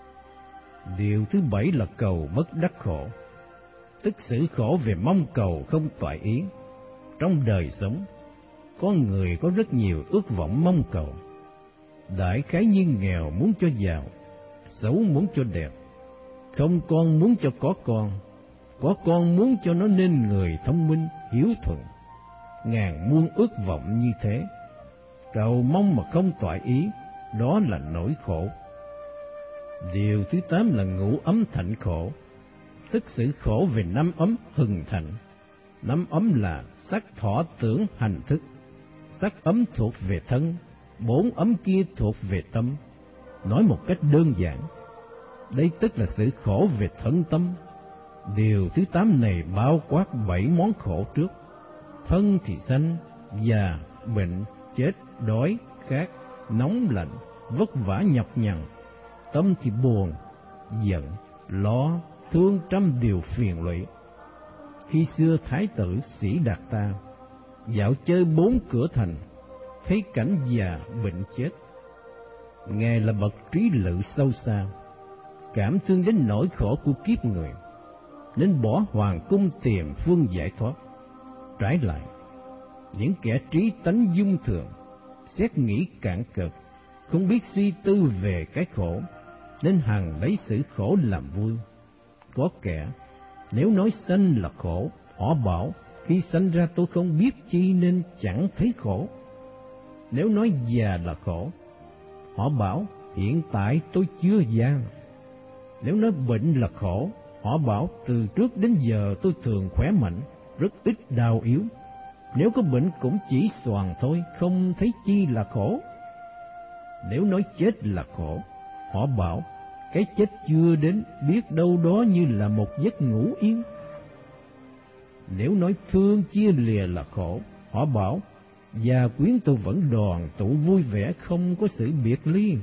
Điều thứ bảy là cầu bất đắc khổ, tức sự khổ về mong cầu không toại ý. Trong đời sống, con người có rất nhiều ước vọng mong cầu. Đại khái như nghèo muốn cho giàu, xấu muốn cho đẹp, không con muốn cho có con, có con muốn cho nó nên người thông minh, hiếu thuận. Ngàn muôn ước vọng như thế, cầu mong mà không toại ý, đó là nỗi khổ. Điều thứ tám là ngũ ấm thạnh khổ, tức sự khổ về năm ấm hừng thạnh. Năm ấm là sắc thọ tưởng hành thức. Sắc ấm thuộc về thân, bốn ấm kia thuộc về tâm. Nói một cách đơn giản, đây tức là sự khổ về thân tâm. Điều thứ tám này bao quát bảy món khổ trước. Thân thì sanh, già, bệnh, chết, đói, khát, nóng lạnh, vất vả nhọc nhằn. Tâm thì buồn, giận, lo, thương trăm điều phiền lụy. Khi xưa Thái tử Sĩ Đạt Ta dạo chơi bốn cửa thành, thấy cảnh già bệnh chết. Ngài là bậc trí lự sâu xa, cảm thương đến nỗi khổ của kiếp người, nên bỏ hoàng cung tìm phương giải thoát. Trái lại, những kẻ trí tánh dung thường, xét nghĩ cạn cực, không biết suy tư về cái khổ, nên hằng lấy sự khổ làm vui. Có kẻ nếu nói sanh là khổ, họ bảo khi sanh ra tôi không biết chi nên chẳng thấy khổ. Nếu nói già là khổ, họ bảo hiện tại tôi chưa già. Nếu nói bệnh là khổ, họ bảo từ trước đến giờ tôi thường khỏe mạnh, rất ít đau yếu. Nếu có bệnh cũng chỉ xoàng thôi, không thấy chi là khổ. Nếu nói chết là khổ, họ bảo cái chết chưa đến, biết đâu đó như là một giấc ngủ yên. Nếu nói thương chia lìa là khổ, họ bảo gia quyến tôi vẫn đoàn tụ vui vẻ, không có sự biệt ly.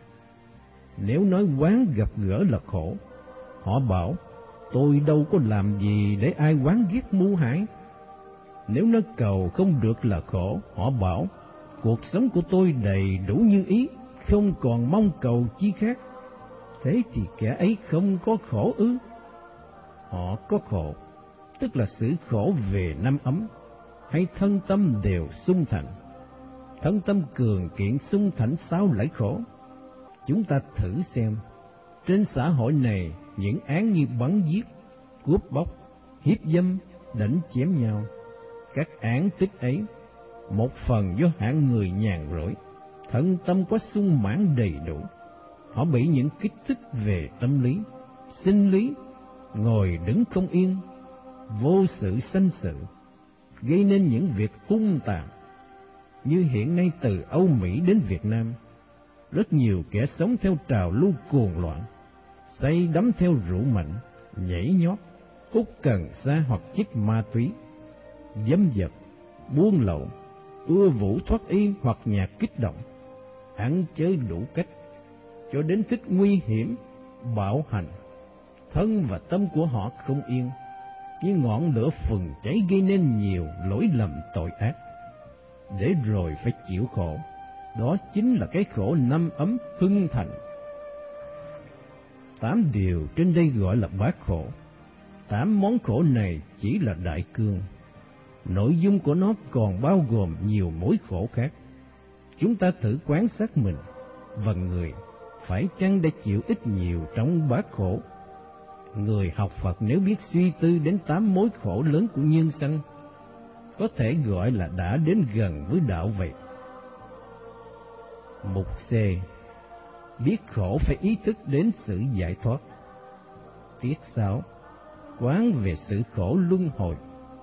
Nếu nói oán gặp gỡ là khổ, họ bảo tôi đâu có làm gì để ai oán ghét mưu hại. Nếu nói cầu không được là khổ, họ bảo cuộc sống của tôi đầy đủ như ý, không còn mong cầu chi khác. Thế thì kẻ ấy không có khổ ư? Họ có khổ, tức là sự khổ về năm ấm, hay thân tâm đều sung thạnh. Thân tâm cường kiện sung thảnh sao lại khổ? Chúng ta thử xem, trên xã hội này những án như bắn giết, cướp bóc, hiếp dâm, đánh chém nhau, các án tích ấy, một phần do hạng người nhàn rỗi, thân tâm có sung mãn đầy đủ, họ bị những kích thích về tâm lý, sinh lý, ngồi đứng không yên, vô sự sanh sự, gây nên những việc hung tàn. Như hiện nay từ Âu Mỹ đến Việt Nam, rất nhiều kẻ sống theo trào lưu cuồng loạn, say đắm theo rượu mạnh, nhảy nhót, hút cần sa hoặc chích ma túy, dâm dật, buôn lậu, ưa vũ thoát y hoặc nhạc kích động, ăn chơi đủ cách, cho đến thích nguy hiểm, bạo hành. Thân và tâm của họ không yên, như ngọn lửa phừng cháy gây nên nhiều lỗi lầm tội ác, để rồi phải chịu khổ. Đó chính là cái khổ năm ấm hưng thành. Tám điều trên đây gọi là bát khổ. Tám món khổ này chỉ là đại cương, nội dung của nó còn bao gồm nhiều mối khổ khác. Chúng ta thử quan sát mình và người phải chăng đã chịu ít nhiều trong bát khổ. Người học Phật nếu biết suy tư đến tám mối khổ lớn của nhân sanh, có thể gọi là đã đến gần với đạo vậy. Mục C. Biết khổ phải ý thức đến sự giải thoát. Tiết sáu. Quán về sự khổ luân hồi.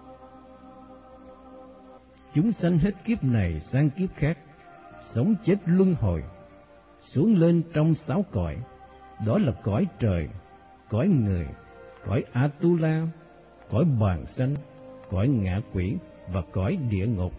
Chúng sanh hết kiếp này sang kiếp khác, sống chết luân hồi, xuống lên trong sáu cõi. Đó là cõi trời, cõi người, cõi Atula, cõi bàn sanh, cõi ngạ quỷ và cõi địa ngục.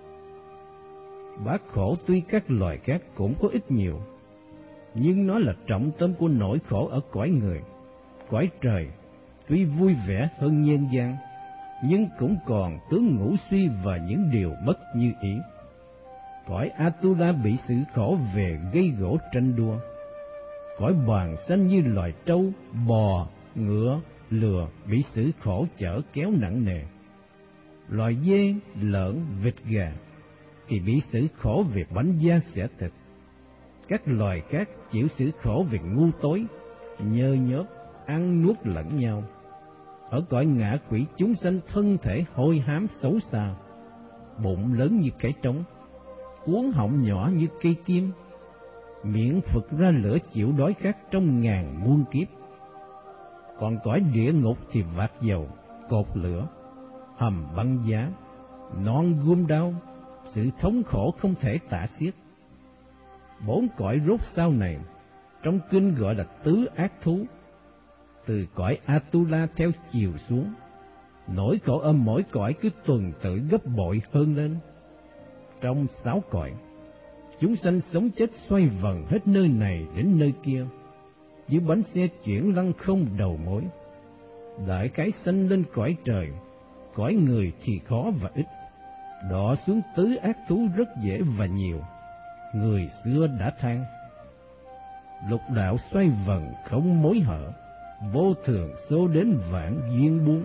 Bát khổ tuy các loài khác cũng có ít nhiều, nhưng nó là trọng tâm của nỗi khổ ở cõi người. Cõi trời tuy vui vẻ hơn nhân gian, nhưng cũng còn tướng ngủ suy và những điều bất như ý. Cõi Atula bị sự khổ về gây gỗ tranh đua. Cõi bàn sanh như loài trâu, bò, ngựa, lừa bị sự khổ chở kéo nặng nề. Loài dê, lợn, vịt, gà thì bị sự khổ về bánh da xẻ thịt. Các loài khác chịu sự khổ về ngu tối, nhơ nhớp, ăn nuốt lẫn nhau. Ở cõi ngạ quỷ, chúng sanh thân thể hôi hám xấu xa, bụng lớn như cái trống, cuống họng nhỏ như cây kim, miệng phực ra lửa chịu đói khát trong ngàn muôn kiếp. Còn cõi địa ngục thì vạc dầu, cột lửa, hầm băng giá, non gươm đao, sự thống khổ không thể tả xiết. Bốn cõi rốt sau này trong kinh gọi là tứ ác thú. Từ cõi Atula theo chiều xuống, nỗi khổ ở mỗi cõi cứ tuần tự gấp bội hơn lên. Trong sáu cõi, chúng sanh sống chết xoay vần hết nơi này đến nơi kia, như bánh xe chuyển lăn không đầu mối. Đại cái sanh lên cõi trời, cõi người thì khó và ít, đọa xuống tứ ác thú rất dễ và nhiều. Người xưa đã than: lục đạo xoay vần không mối hở, vô thường số đến vạn duyên buông.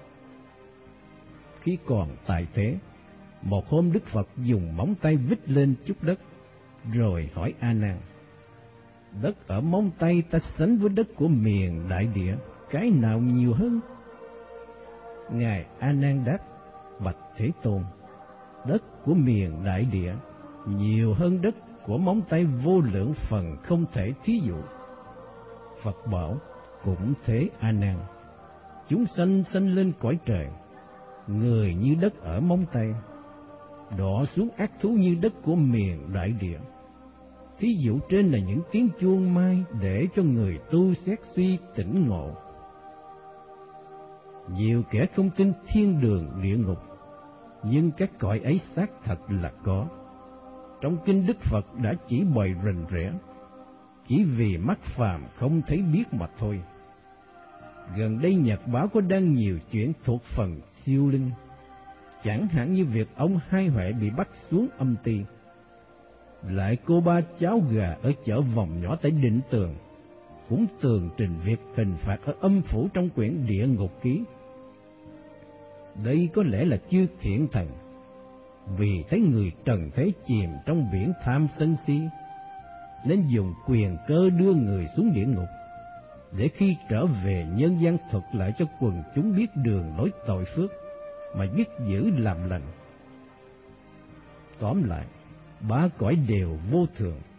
Khi còn tại thế, một hôm Đức Phật dùng móng tay vít lên chút đất, rồi hỏi A Nan: đất ở móng tay ta sánh với đất của miền đại địa, cái nào nhiều hơn? Ngài A Nan đáp: bạch Thế Tôn, đất của miền đại địa nhiều hơn đất của móng tay vô lượng phần không thể thí dụ. Phật bảo: cũng thế A Nan, chúng sanh sanh lên cõi trời, người như đất ở móng tay, đọa xuống ác thú như đất của miền đại địa. Thí dụ trên là những tiếng chuông mai để cho người tu xét suy tỉnh ngộ. Nhiều kẻ không tin thiên đường địa ngục, nhưng các cõi ấy xác thật là có. Trong kinh Đức Phật đã chỉ bày rành rẽ, chỉ vì mắt phàm không thấy biết mà thôi. Gần đây nhật báo có đăng nhiều chuyện thuộc phần siêu linh, chẳng hạn như việc ông Hai Huệ bị bắt xuống âm ti, lại cô ba cháu gà ở chợ Vòng Nhỏ tại Định Tường cũng tường trình việc hình phạt ở âm phủ trong quyển Địa Ngục Ký. Đây có lẽ là chư thiện thần vì thấy người trần thế chìm trong biển tham sân si, nên dùng quyền cơ đưa người xuống địa ngục, để khi trở về nhân gian thuật lại cho quần chúng biết đường lối tội phước mà dứt giữ làm lành. Tóm lại, ba cõi đều vô thường,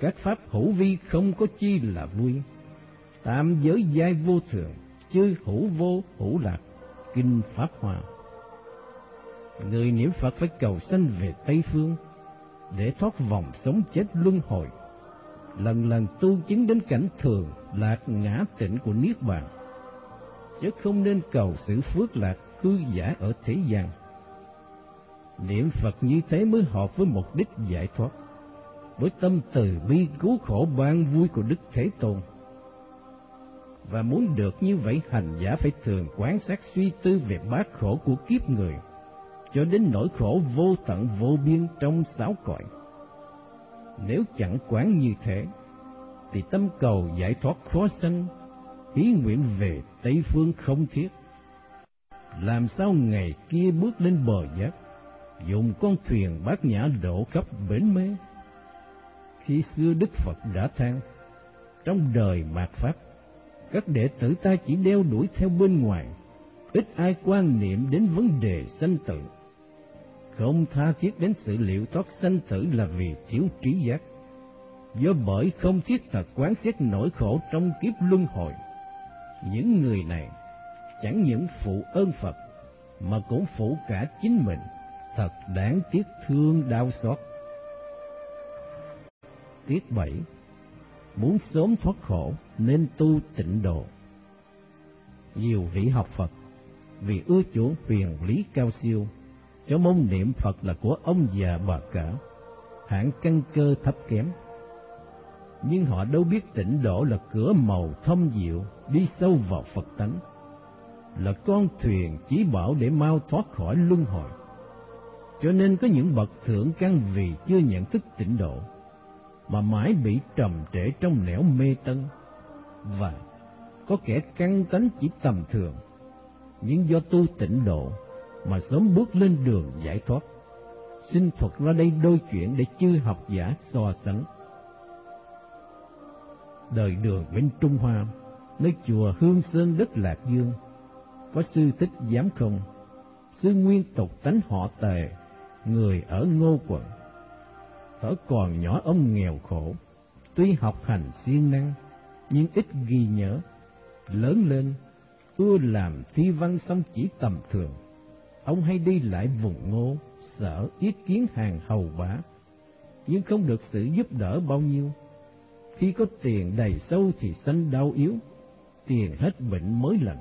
các pháp hữu vi không có chi là vui. Tam giới giai vô thường, chư hữu vô hữu lạc. Kinh Pháp Hoa. Người niệm Phật phải cầu sanh về Tây Phương để thoát vòng sống chết luân hồi, lần lần tu chứng đến cảnh thường lạc ngã tịnh của Niết Bàn, chứ không nên cầu sự phước lạc cư giả ở thế gian. Niệm Phật như thế mới hợp với mục đích giải thoát, với tâm từ bi cứu khổ ban vui của Đức Thế Tôn. Và muốn được như vậy, hành giả phải thường quán sát suy tư về bát khổ của kiếp người, cho đến nỗi khổ vô tận vô biên trong sáu cõi. Nếu chẳng quán như thế, thì tâm cầu giải thoát khó sanh, ý nguyện về Tây Phương không thiết. Làm sao ngày kia bước lên bờ giác, dùng con thuyền bát nhã độ khắp bến mê? Khi xưa Đức Phật đã than, trong đời mạt Pháp, các đệ tử ta chỉ đeo đuổi theo bên ngoài, ít ai quan niệm đến vấn đề sanh tử, không tha thiết đến sự liệu thoát sanh tử là vì thiếu trí giác. Do bởi không thiết thật quán xét nỗi khổ trong kiếp luân hồi, những người này chẳng những phụ ơn Phật mà cũng phụ cả chính mình, thật đáng tiếc thương đau xót. Tiết bảy. Muốn sớm thoát khổ nên tu tịnh độ. Nhiều vị học Phật vì ưa chuộng huyền lý cao siêu, cho môn niệm Phật là của ông già bà cả, hạng căn cơ thấp kém. Nhưng họ đâu biết tịnh độ là cửa màu thâm diệu đi sâu vào Phật tánh, là con thuyền chỉ bảo để mau thoát khỏi luân hồi. Cho nên có những bậc thượng căn vì chưa nhận thức tịnh độ mà mãi bị trầm trễ trong nẻo mê tân, và có kẻ căn tánh chỉ tầm thường, nhưng do tu tịnh độ mà sớm bước lên đường giải thoát. Xin thuật ra đây đôi chuyện để chư học giả so sánh. Đời Đường bên Trung Hoa, nơi chùa Hương Sơn đất Lạc Dương, có sư Thích Giám Không, sư nguyên tục tánh họ Tề, người ở Ngô Quận. Thuở còn nhỏ ông nghèo khổ, tuy học hành siêng năng nhưng ít ghi nhớ. Lớn lên ưa làm thi văn xong chỉ tầm thường. Ông hay đi lại vùng Ngô, Sở yết kiến hàng hầu bá, nhưng không được sự giúp đỡ bao nhiêu. Khi có tiền đầy sâu thì sanh đau yếu, tiền hết bệnh mới lành.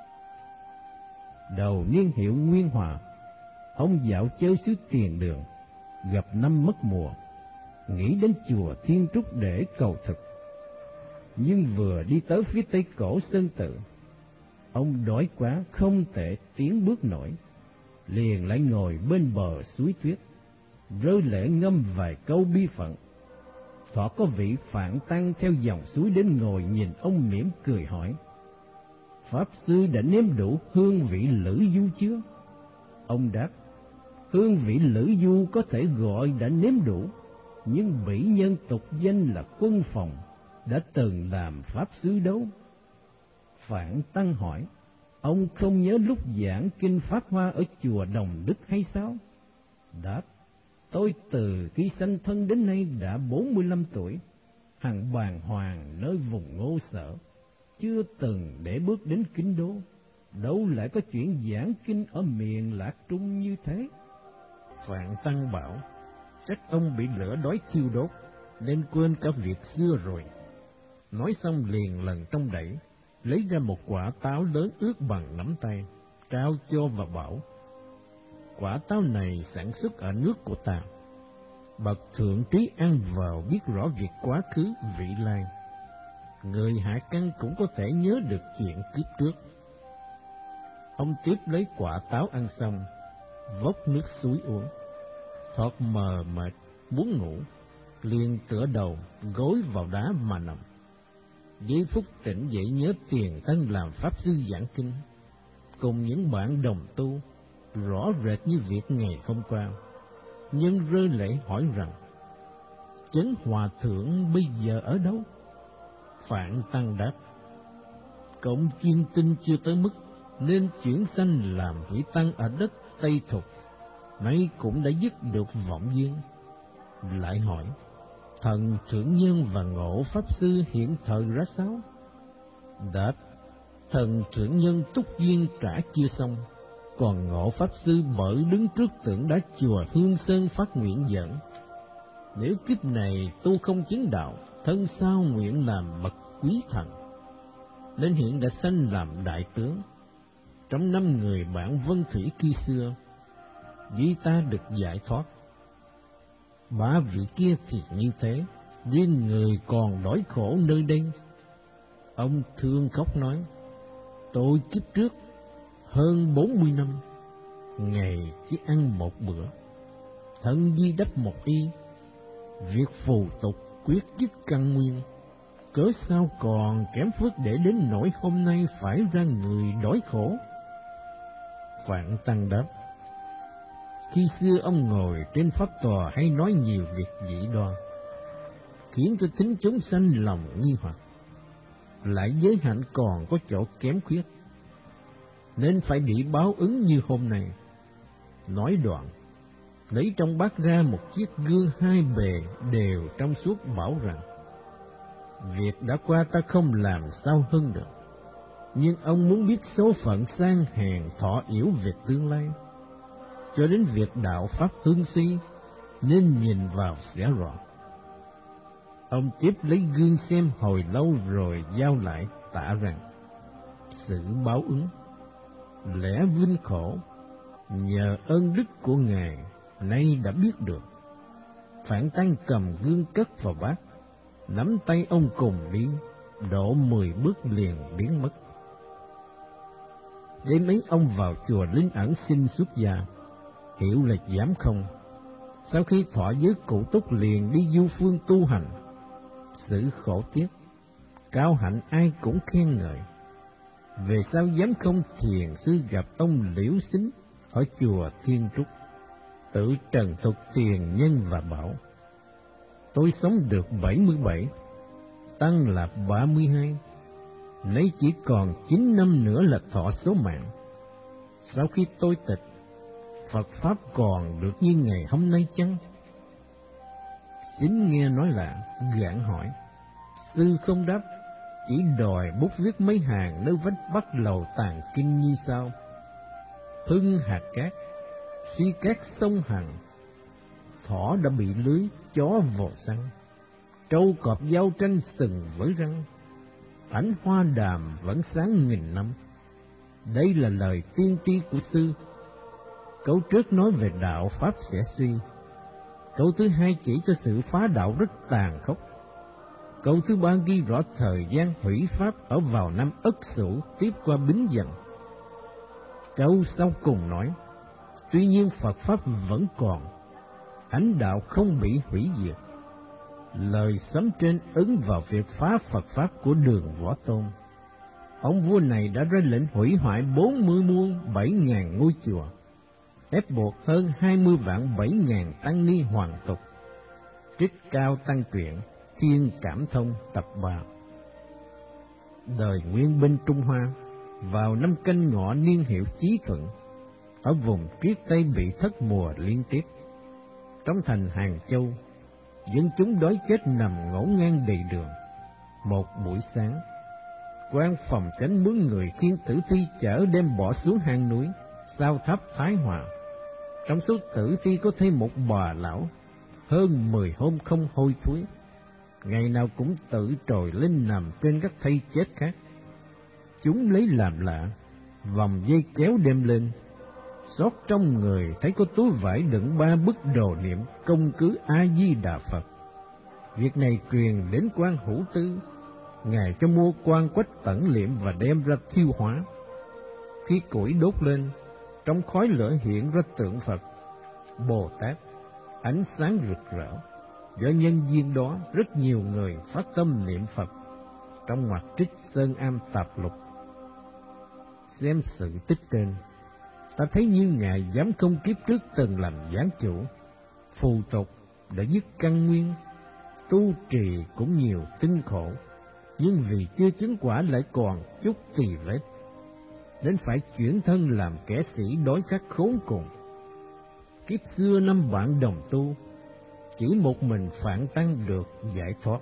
Đầu niên hiệu Nguyên Hòa, ông dạo chơi xứ Tiền Đường, gặp năm mất mùa, nghĩ đến chùa Thiên Trúc để cầu thực. Nhưng vừa đi tới phía tây cổ Sơn Tự, ông đói quá không thể tiến bước nổi, liền lại ngồi bên bờ suối tuyết, rơi lệ ngâm vài câu bi phận. Thọ có vị Phạn Tăng theo dòng suối đến ngồi nhìn ông mỉm cười hỏi: Pháp sư đã nếm đủ hương vị lữ du chưa? Ông đáp: hương vị lữ du có thể gọi đã nếm đủ, nhưng bỉ nhân tục danh là Quân Phòng đã từng làm pháp sư đâu. Phạn Tăng hỏi: ông không nhớ lúc giảng kinh Pháp Hoa ở chùa Đồng Đức hay sao? Đáp: tôi từ khi sanh thân đến nay đã bốn mươi lăm tuổi, hằng bàng hoàng nơi vùng Ngô Sở, chưa từng để bước đến kinh đô, đâu lại có chuyện giảng kinh ở miền Lạc Trung như thế. Phạn Tăng bảo: chắc ông bị lửa đói thiêu đốt nên quên cả việc xưa rồi. Nói xong liền lần trong đẩy, lấy ra một quả táo lớn ước bằng nắm tay, trao cho và bảo: quả táo này sản xuất ở nước của ta. Bậc thượng trí ăn vào biết rõ việc quá khứ vị lai. Người hạ căn cũng có thể nhớ được chuyện kiếp trước. Ông tiếp lấy quả táo ăn xong, vốc nước suối uống. Thoạt mờ mệt, muốn ngủ, liền tựa đầu gối vào đá mà nằm. Giây phút tỉnh dậy nhớ Tiền Tăng làm pháp sư giảng kinh, cùng những bạn đồng tu, rõ rệt như việc ngày hôm qua. Nhưng rơi lệ hỏi rằng: Chấn Hòa Thượng bây giờ ở đâu? Phạn Tăng đáp: cộng chuyên tinh chưa tới mức, nên chuyển sanh làm vị tăng ở đất Tây Thục, nay cũng đã dứt được vọng duyên. Lại hỏi: Thần Thượng Nhân và Ngộ Pháp Sư hiện thời ra sao? Đáp: Thần Thượng Nhân túc duyên trả chưa xong, còn Ngộ Pháp Sư bởi đứng trước tượng đá chùa Hương Sơn phát nguyện dẫn: nếu kiếp này tu không chứng đạo, thân sao nguyện làm bậc quý thần, nên hiện đã sanh làm đại tướng. Trong năm người bạn Vân Thủy khi xưa, duy ta được giải thoát. Ba vị kia thì như thế, riêng người còn đói khổ nơi đây. Ông thương khóc nói: tôi kiếp trước hơn bốn mươi năm, ngày chỉ ăn một bữa, thân duy đắp một y, việc phù tục quyết dứt căn nguyên, cớ sao còn kém phước để đến nỗi hôm nay phải ra người đói khổ. Phạn Tăng đáp: khi xưa ông ngồi trên pháp tòa hay nói nhiều việc dị đoan, khiến cho thính chúng sanh lòng nghi hoặc, lại giới hạnh còn có chỗ kém khuyết, nên phải bị báo ứng như hôm nay. Nói đoạn, lấy trong bát ra một chiếc gương hai bề đều trong suốt, bảo rằng: việc đã qua ta không làm sao hơn được, nhưng ông muốn biết số phận sang hèn thọ yểu về tương lai, cho đến việc đạo pháp hưng suy, nên nhìn vào sẽ rõ. Ông tiếp lấy gương xem hồi lâu rồi giao lại, tả rằng: sự báo ứng, lẽ vinh khổ, nhờ ơn đức của Ngài nay đã biết được. Phạn Tăng cầm gương cất vào bát, nắm tay ông cùng đi, độ mười bước liền biến mất. Đêm ấy ông vào chùa Linh Ẩn xin xuất gia, hiểu là giảm không. Sau khi thọ giới cụ túc liền đi du phương tu hành. Sự khổ tiếc, cao hạnh ai cũng khen ngợi. Về sau dám không thiền sư gặp ông Liễu Xính ở chùa Thiên Trúc, tự trần thuật tiền nhân và bảo: tôi sống được bảy mươi bảy, tăng là ba mươi hai, lấy chỉ còn chín năm nữa là thọ số mạng. Sau khi tôi tịch, Phật Pháp còn được như ngày hôm nay chăng? Xính nghe nói lạ, gạn hỏi. Sư không đáp, chỉ đòi bút viết mấy hàng nơi vách bắt lầu tàng kinh như sau: hưng hạt cát, suy cát sông Hằng, thỏ đã bị lưới chó vồ săn, trâu cọp giao tranh sừng với răng, ảnh hoa đàm vẫn sáng nghìn năm. Đây là lời tiên tri của sư. Câu trước nói về đạo pháp sẽ suy, câu thứ hai chỉ cho sự phá đạo rất tàn khốc, câu thứ ba ghi rõ thời gian hủy pháp ở vào năm Ất Sửu tiếp qua Bính Dần. Câu sau cùng nói: tuy nhiên Phật Pháp vẫn còn, ánh đạo không bị hủy diệt. Lời sấm trên ứng vào việc phá Phật Pháp của Đường Võ Tôn. Ông vua này đã ra lệnh hủy hoại bốn mươi muôn bảy ngàn ngôi chùa, ép buộc hơn hai mươi vạn bảy ngàn tăng ni hoàn tục. Trích Cao Tăng Truyện, Thiên Cảm Thông tập ba. Đời Nguyên Binh Trung Hoa, vào năm Canh Ngọ niên hiệu Chí Thuận, ở vùng Triết Tây bị thất mùa liên tiếp. Trong thành Hàng Châu, dân chúng đói chết nằm ngổn ngang đầy đường. Một buổi sáng, quan phòng chánh mướn người khiêng tử thi chở đem bỏ xuống hang núi sau tháp Thái Hòa. Trong số tử thi có thêm một bà lão, hơn mười hôm không hôi thối, ngày nào cũng tự trồi lên nằm trên các thây chết khác. Chúng lấy làm lạ, vòng dây kéo đem lên, xót trong người thấy có túi vải đựng ba bức đồ niệm công cứ A Di Đà Phật. Việc này truyền đến quan Hữu Tư, ngài cho mua quan quách tẩn liệm và đem ra thiêu hóa. Khi củi đốt lên, trong khói lửa hiện ra tượng Phật, Bồ Tát, ánh sáng rực rỡ. Do nhân duyên đó, rất nhiều người phát tâm niệm Phật. Trong ngoặc trích Sơn Am Tạp Lục. Xem sự tích trên, ta thấy như ngài giám công kiếp trước từng làm gián chủ, phù tục đã dứt căn nguyên, tu trì cũng nhiều tinh khổ, nhưng vì chưa chứng quả lại còn chút tỳ vết, đến phải chuyển thân làm kẻ sĩ đói khát khốn cùng. Kiếp xưa năm bạn đồng tu, chỉ một mình Phạn Tăng được giải thoát.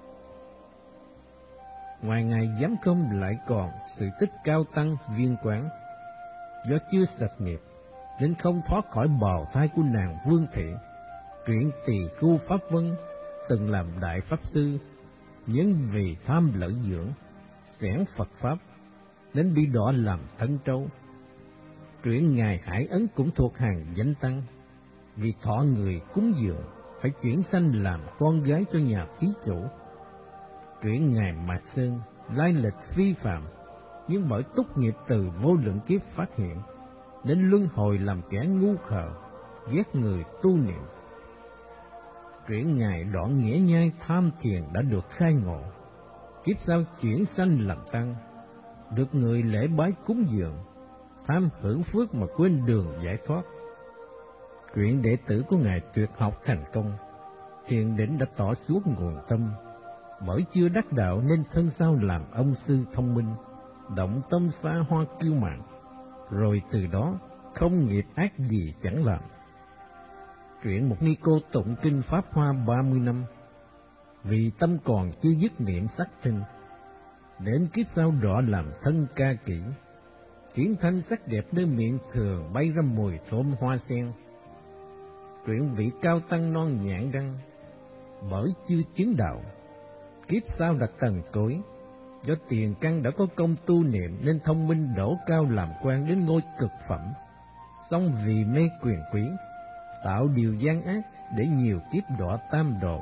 Ngoài Ngài Giám Không lại còn Sự Tích Cao Tăng Viên Quán, do chưa sạch nghiệp nên không thoát khỏi bào thai của nàng Vương Thị. Truyện Tỳ Khu Pháp Vân từng làm đại pháp sư, nhưng vì tham lợi dưỡng xẻn Phật pháp nên bị đọa làm thân trâu. Truyện Ngài Hải Ấn cũng thuộc hàng danh tăng, vì thọ người cúng dường phải chuyển sanh làm con gái cho nhà thí chủ. Truyện Ngài Mạt Sơn lai lịch phi phạm, nhưng bởi túc nghiệp từ vô lượng kiếp phát hiện nên luân hồi làm kẻ ngu khờ, ghét người tu niệm. Truyện Ngài Đoạn Nghĩa Nhai tham thiền đã được khai ngộ, kiếp sau chuyển sanh làm tăng, được người lễ bái cúng dường, tham hưởng phước mà quên đường giải thoát. Truyện đệ tử của Ngài Tuyệt Học thành công, thiền định đã tỏ suốt nguồn tâm, bởi chưa đắc đạo nên thân sau làm ông sư thông minh, động tâm xa hoa kiêu mạn, rồi từ đó không nghiệp ác gì chẳng làm. Truyện Một Ni Cô tụng kinh Pháp Hoa ba mươi năm, vì tâm còn chưa dứt niệm sắc thân, đến kiếp sau đọa làm thân ca kỹ, kiến thanh sắc đẹp nơi miệng thường bay ra mùi thơm hoa sen. Truyện Vị Cao Tăng non nhãn răng, bởi chưa chứng đạo, kiếp sau đặt tầng cối, do tiền căn đã có công tu niệm nên thông minh đổ cao làm quan đến ngôi cực phẩm, song vì mê quyền quý tạo điều gian ác để nhiều kiếp đọa tam đồ.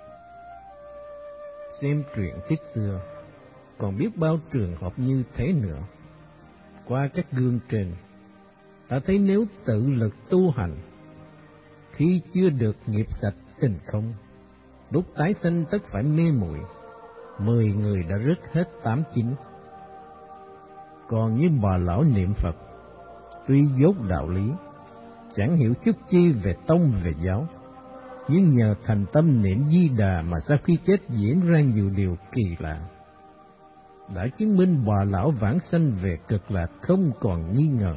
Xem truyện tiết xưa còn biết bao trường hợp như thế nữa. Qua các gương trên, ta thấy nếu tự lực tu hành, khi chưa được nghiệp sạch tình không, lúc tái sanh tất phải mê muội, mười người đã rớt hết tám chín. Còn như bà lão niệm Phật, tuy dốt đạo lý, chẳng hiểu chút chi về tông về giáo, nhưng nhờ thành tâm niệm Di Đà mà sau khi chết diễn ra nhiều điều kỳ lạ, đã chứng minh bà lão vãng sanh về cực lạc không còn nghi ngờ.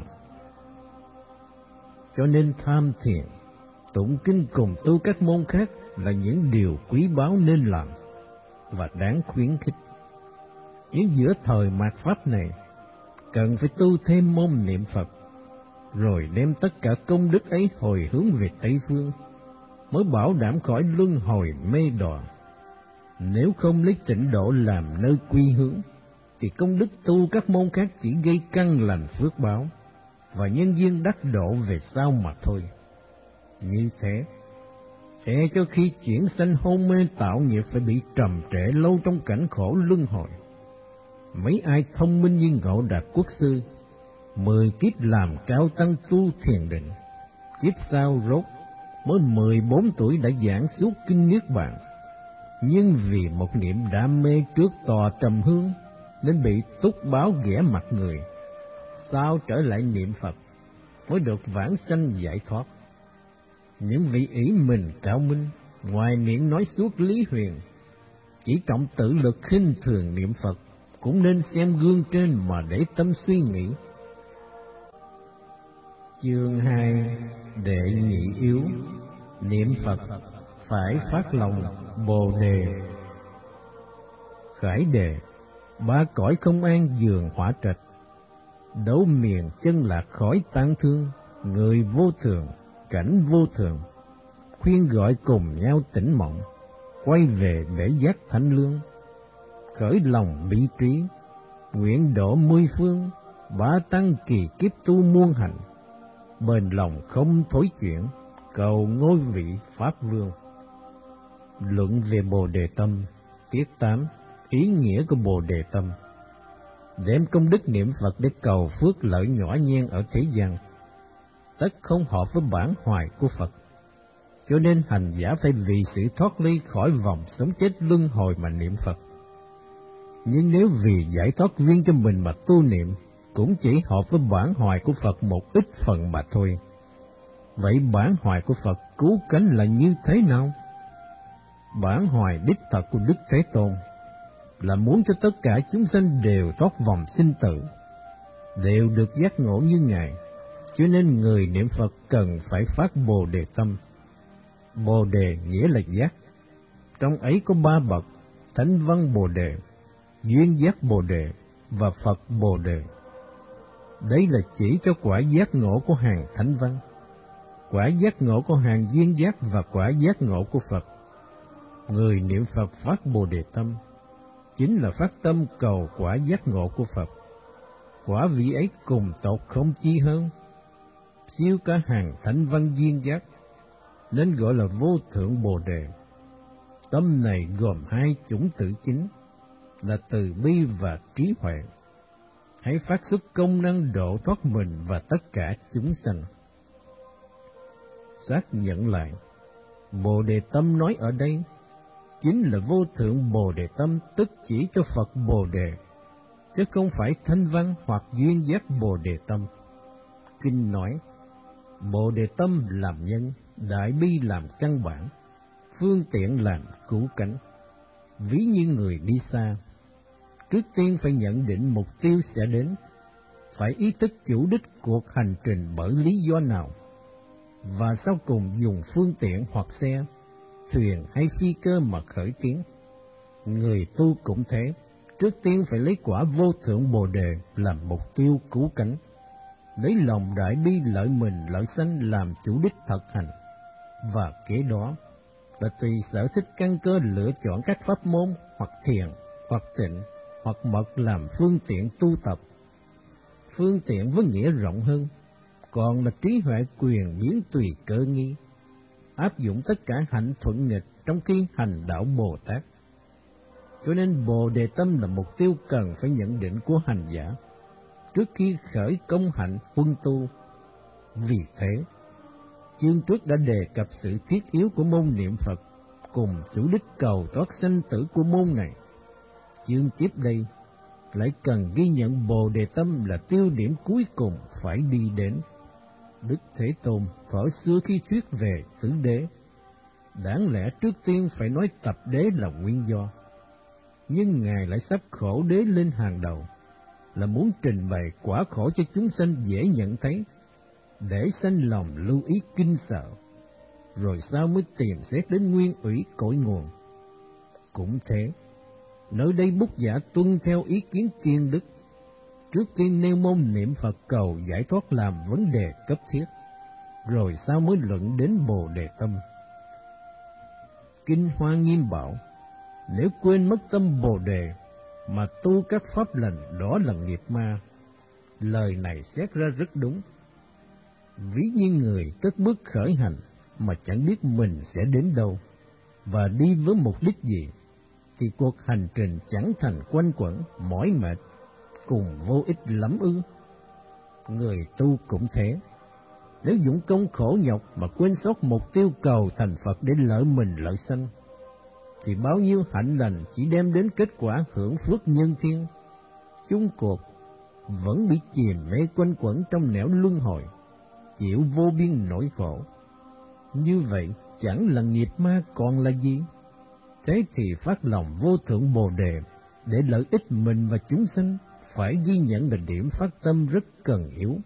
Cho nên tham thiền, tụng kinh cùng tu các môn khác là những điều quý báu nên làm và đáng khuyến khích. Nhưng giữa thời mạt pháp này, cần phải tu thêm môn niệm Phật, rồi đem tất cả công đức ấy hồi hướng về Tây Phương, mới bảo đảm khỏi luân hồi mê đọa. Nếu không lấy Tịnh Độ làm nơi quy hướng, thì công đức tu các môn khác chỉ gây căn lành phước báo và nhân duyên đắc độ về sau mà thôi. Như thế, e cho khi chuyển sanh hôn mê tạo nghiệp phải bị trầm trễ lâu trong cảnh khổ luân hồi. Mấy ai thông minh như Ngộ Đạt Quốc sư, mười kiếp làm cao tăng tu thiền định, kiếp sau rốt mới mười bốn tuổi đã giảng suốt kinh Niết Bàn, nhưng vì một niệm đam mê trước tòa trầm hương nên bị túc báo ghẻ mặt người, sao trở lại niệm Phật mới được vãng sanh giải thoát. Những vị ý mình cao minh, ngoài miệng nói suốt lý huyền, chỉ trọng tự lực khinh thường niệm Phật, cũng nên xem gương trên mà để tâm suy nghĩ. Chương hai. Đệ nhị yếu, niệm Phật phải phát lòng Bồ Đề. Khải đề: ba cõi không an giường hỏa trạch, đấu miền chân lạc khỏi tang thương, người vô thường, cảnh vô thường, khuyên gọi cùng nhau tỉnh mộng, quay về bể giác thanh lương. Khởi lòng mỹ trí, nguyện độ mười phương, bá tăng kỳ kiếp tu muôn hành, bền lòng không thối chuyển, cầu ngôi vị Pháp Vương. Luận về Bồ Đề Tâm, tiết tám. Ý nghĩa của Bồ Đề Tâm: đem công đức niệm Phật để cầu phước lợi nhỏ nhen ở thế gian, tất không hợp với bản hoài của Phật. Cho nên hành giả phải vì sự thoát ly khỏi vòng sống chết luân hồi mà niệm Phật. Nhưng nếu vì giải thoát riêng cho mình mà tu niệm, cũng chỉ hợp với bản hoài của Phật một ít phần mà thôi. Vậy bản hoài của Phật cứu cánh là như thế nào? Bản hoài đích thật của Đức Thế Tôn là muốn cho tất cả chúng sanh đều thoát vòng sinh tử, đều được giác ngộ như Ngài. Cho nên người niệm Phật cần phải phát Bồ Đề Tâm. Bồ đề nghĩa là giác. Trong ấy có ba bậc: Thánh Văn Bồ Đề, Duyên Giác Bồ Đề và Phật Bồ Đề. Đấy là chỉ cho quả giác ngộ của hàng Thánh Văn, quả giác ngộ của hàng Duyên Giác và quả giác ngộ của Phật. Người niệm Phật phát Bồ Đề tâm, chính là phát tâm cầu quả giác ngộ của Phật. Quả vị ấy cùng tột không chi hơn, siêu cả hàng Thánh Văn Duyên Giác, nên gọi là vô thượng Bồ Đề. Tâm này gồm hai chủng tử chính, là từ bi và trí huệ. Hãy phát xuất công năng độ thoát mình và tất cả chúng sanh. Xác nhận lại, Bồ Đề tâm nói ở đây chính là vô thượng Bồ Đề tâm, tức chỉ cho Phật Bồ Đề, chứ không phải Thanh Văn hoặc Duyên Giác Bồ Đề tâm. Kinh nói, Bồ Đề tâm làm nhân, Đại bi làm căn bản, phương tiện làm cứu cánh. Ví như người đi xa, trước tiên phải nhận định mục tiêu sẽ đến, phải ý thức chủ đích cuộc hành trình bởi lý do nào, và sau cùng dùng phương tiện hoặc xe, thuyền hay phi cơ mà khởi tiến. Người tu cũng thế, trước tiên phải lấy quả vô thượng Bồ Đề làm mục tiêu cứu cánh, lấy lòng đại bi lợi mình lợi sanh làm chủ đích thực hành, và kế đó là tùy sở thích căn cơ lựa chọn các pháp môn hoặc thiền, hoặc tịnh, hoặc mật làm phương tiện tu tập. Phương tiện với nghĩa rộng hơn, còn là trí huệ quyền biến tùy cơ nghi, áp dụng tất cả hạnh thuận nghịch trong khi hành đạo Bồ Tát. Cho nên Bồ Đề tâm là mục tiêu cần phải nhận định của hành giả trước khi khởi công hạnh huân tu. Vì thế, chương trước đã đề cập sự thiết yếu của môn niệm Phật cùng chủ đích cầu thoát sanh tử của môn này. Chương tiếp đây lại cần ghi nhận Bồ Đề tâm là tiêu điểm cuối cùng phải đi đến. Đức Thế Tôn thuở xưa khi thuyết về tứ đế, đáng lẽ trước tiên phải nói tập đế là nguyên do, nhưng Ngài lại sắp khổ đế lên hàng đầu, là muốn trình bày quả khổ cho chúng sanh dễ nhận thấy, để sanh lòng lưu ý kinh sợ, rồi sau mới tìm xét đến nguyên ủy cội nguồn. Cũng thế, nơi đây Bút Giả tuân theo ý kiến tiên đức, trước tiên nêu môn niệm Phật cầu giải thoát làm vấn đề cấp thiết, rồi sau mới luận đến Bồ Đề tâm. Kinh Hoa Nghiêm bảo, nếu quên mất tâm Bồ Đề mà tu các pháp lành, đó là nghiệp ma. Lời này xét ra rất đúng. Ví như người cất bước khởi hành mà chẳng biết mình sẽ đến đâu và đi với mục đích gì, thì cuộc hành trình chẳng thành quanh quẩn, mỏi mệt, cùng vô ích lắm ư. Người tu cũng thế, nếu dũng công khổ nhọc mà quên sót mục tiêu cầu thành Phật để lợi mình lợi sanh, thì bao nhiêu hạnh lành chỉ đem đến kết quả hưởng phước nhân thiên, chung cuộc vẫn bị chìm mê quanh quẩn trong nẻo luân hồi, chịu vô biên nỗi khổ. Như vậy chẳng là nghiệp ma còn là gì? Thế thì phát lòng vô thượng Bồ Đề để lợi ích mình và chúng sanh, phải ghi nhận là điểm phát tâm rất cần yếu.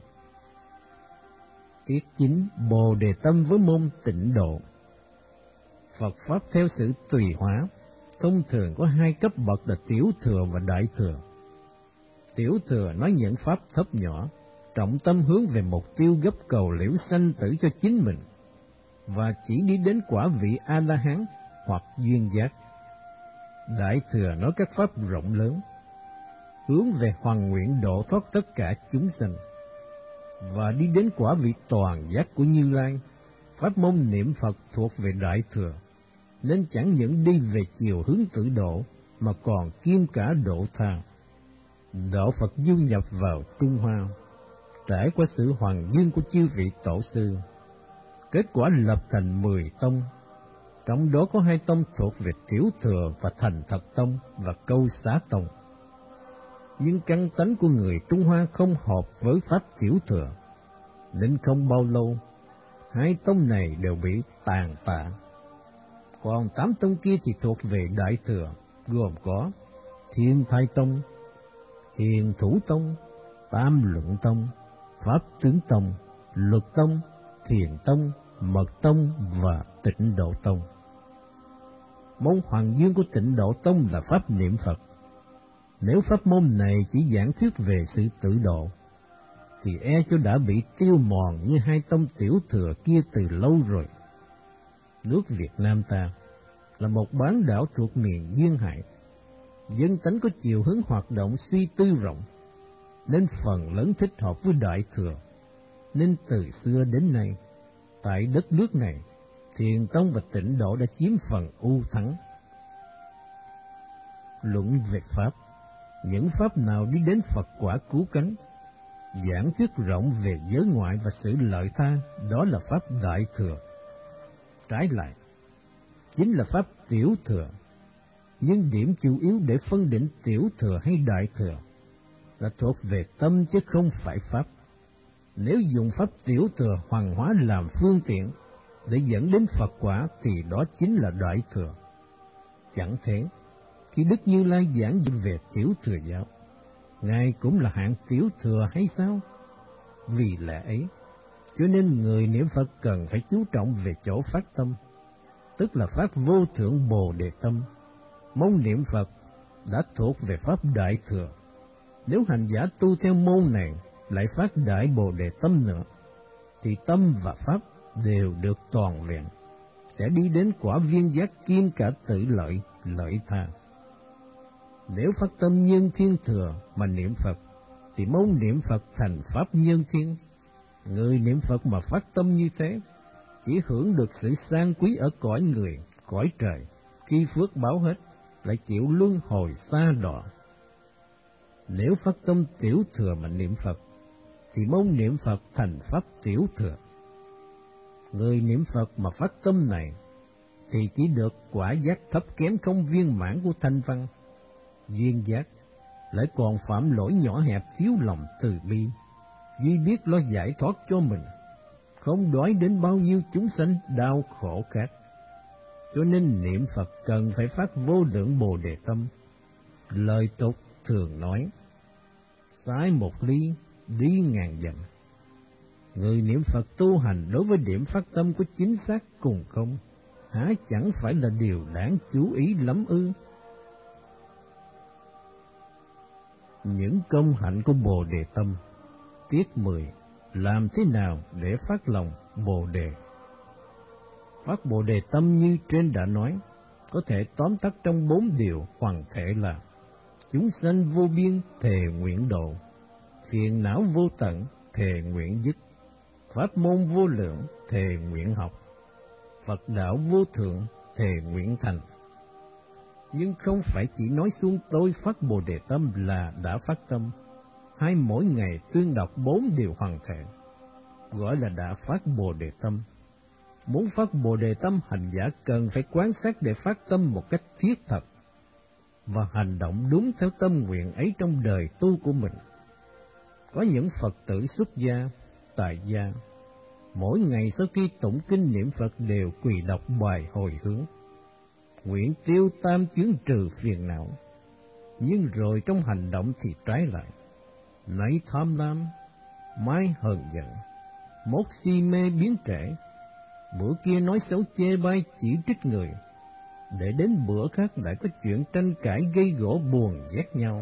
Tiết chính Bồ Đề tâm với môn tịnh độ. Phật pháp theo sự tùy hóa, thông thường có hai cấp bậc là tiểu thừa và đại thừa. Tiểu thừa nói những pháp thấp nhỏ, trọng tâm hướng về mục tiêu gấp cầu liễu sanh tử cho chính mình, và chỉ đi đến quả vị A-la-hán hoặc duyên giác. Đại thừa nói các pháp rộng lớn, hướng về hoàn nguyện độ thoát tất cả chúng sanh, và đi đến quả vị toàn giác của Như Lai. Pháp môn niệm Phật thuộc về đại thừa, nên chẳng những đi về chiều hướng tự độ, mà còn kiêm cả độ tha. Đạo Phật du nhập vào Trung Hoa, trải qua sự hoàng dương của chư vị tổ sư, kết quả lập thành mười tông, trong đó có hai tông thuộc về tiểu thừa và Thành Thật Tông và Câu Xá Tông. Nhưng căn tánh của người Trung Hoa không hợp với pháp tiểu thừa, nên không bao lâu hai tông này đều bị tàn tạ. Còn tám tông kia thì thuộc về đại thừa, gồm có Thiên Thai Tông, Hiền Thủ Tông, Tam Luận Tông, Pháp Tướng Tông, Luật Tông, Thiền Tông, Mật Tông và Tịnh Độ Tông. Môn Hoàng Dương của Tịnh Độ Tông là pháp niệm Phật. Nếu pháp môn này chỉ giảng thuyết về sự tự độ, thì e cho đã bị tiêu mòn như hai tông tiểu thừa kia từ lâu rồi. Nước Việt Nam ta là một bán đảo thuộc miền duyên hải, dân tánh có chiều hướng hoạt động suy tư rộng, nên phần lớn thích hợp với Đại Thừa. Nên từ xưa đến nay, tại đất nước này, Thiền Tông và Tịnh Độ đã chiếm phần ưu thắng. Luận về Pháp, những Pháp nào đi đến Phật quả cứu cánh, giảng thuyết rộng về giới ngoại và sự lợi tha, đó là Pháp Đại Thừa. Trái lại, chính là Pháp Tiểu Thừa, nhưng điểm chủ yếu để phân định Tiểu Thừa hay Đại Thừa là thuộc về tâm chứ không phải Pháp. Nếu dùng Pháp Tiểu Thừa hoàng hóa làm phương tiện để dẫn đến Phật quả thì đó chính là Đại Thừa. Chẳng thế, khi Đức Như Lai giảng về Tiểu Thừa giáo, Ngài cũng là hạng Tiểu Thừa hay sao? Vì lẽ ấy, cho nên người niệm Phật cần phải chú trọng về chỗ phát tâm, tức là phát vô thượng Bồ Đề tâm. Môn niệm Phật đã thuộc về Pháp Đại Thừa. Nếu hành giả tu theo môn này lại phát Đại Bồ Đề tâm nữa, thì tâm và Pháp đều được toàn vẹn, sẽ đi đến quả viên giác kim cả tự lợi, lợi tha. Nếu phát tâm nhân thiên thừa mà niệm Phật, thì môn niệm Phật thành Pháp nhân thiên. Người niệm Phật mà phát tâm như thế, chỉ hưởng được sự sang quý ở cõi người, cõi trời, khi phước báo hết, lại chịu luân hồi xa đọa. Nếu phát tâm tiểu thừa mà niệm Phật, thì môn niệm Phật thành Pháp tiểu thừa. Người niệm Phật mà phát tâm này, thì chỉ được quả giác thấp kém không viên mãn của thanh văn. Duyên giác lại còn phạm lỗi nhỏ hẹp thiếu lòng từ bi, duy biết lo giải thoát cho mình, không đói đến bao nhiêu chúng sanh đau khổ khác. Cho nên niệm Phật cần phải phát vô lượng Bồ Đề tâm. Lời tục thường nói, sái một ly, đi ngàn dặm. Người niệm Phật tu hành đối với điểm phát tâm có chính xác cùng không, há chẳng phải là điều đáng chú ý lắm ư? Những công hạnh của Bồ Đề tâm. Tiết mười. Làm thế nào để phát lòng Bồ Đề? Phát Bồ Đề tâm như trên đã nói, có thể tóm tắt trong bốn điều hoàn thể là: chúng sanh vô biên thề nguyện độ, phiền não vô tận thề nguyện dứt, pháp môn vô lượng thề nguyện học, Phật đạo vô thượng thề nguyện thành. Nhưng không phải chỉ nói xuông tôi phát Bồ Đề tâm là đã phát tâm, hay mỗi ngày tuyên đọc bốn điều hoàn thể, gọi là đã phát Bồ Đề tâm. Muốn phát Bồ Đề tâm, hành giả cần phải quán sát để phát tâm một cách thiết thật, và hành động đúng theo tâm nguyện ấy trong đời tu của mình. Có những Phật tử xuất gia, tại gia, mỗi ngày sau khi tụng kinh niệm Phật đều quỳ đọc bài hồi hướng, nguyện tiêu tam chướng trừ phiền não, nhưng rồi trong hành động thì trái lại, nãy tham lam, mai hờn giận, mốt si mê biến trễ, bữa kia nói xấu chê bai chỉ trích người, để đến bữa khác lại có chuyện tranh cãi gây gổ buồn ghét nhau.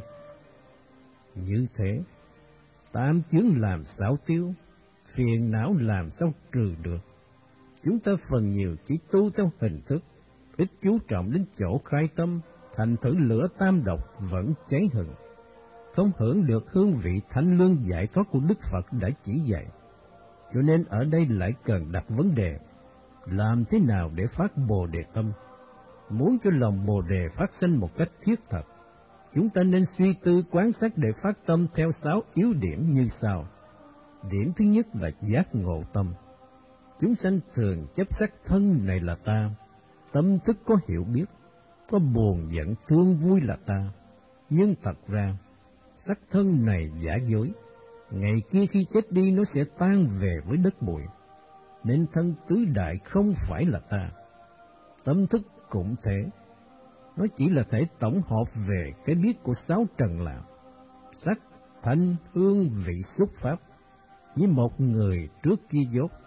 Như thế, tam chướng làm sao tiêu, phiền não làm sao trừ được? Chúng ta phần nhiều chỉ tu theo hình thức, ít chú trọng đến chỗ khai tâm, thành thử lửa tam độc vẫn cháy hừng, không hưởng được hương vị thanh lương giải thoát của Đức Phật đã chỉ dạy. Cho nên ở đây lại cần đặt vấn đề, làm thế nào để phát Bồ Đề tâm? Muốn cho lòng Bồ Đề phát sinh một cách thiết thật, chúng ta nên suy tư quán sát để phát tâm theo sáu yếu điểm như sau. Điểm thứ nhất là giác ngộ tâm. Chúng sanh thường chấp sắc thân này là ta, tâm thức có hiểu biết, có buồn giận thương vui là ta, nhưng thật ra sắc thân này giả dối, ngày kia khi chết đi nó sẽ tan về với đất bụi, nên thân tứ đại không phải là ta. Tâm thức cũng thế, nó chỉ là thể tổng hợp về cái biết của sáu trần là sắc, thanh, hương, vị, xúc, pháp. Như một người trước kia dốt,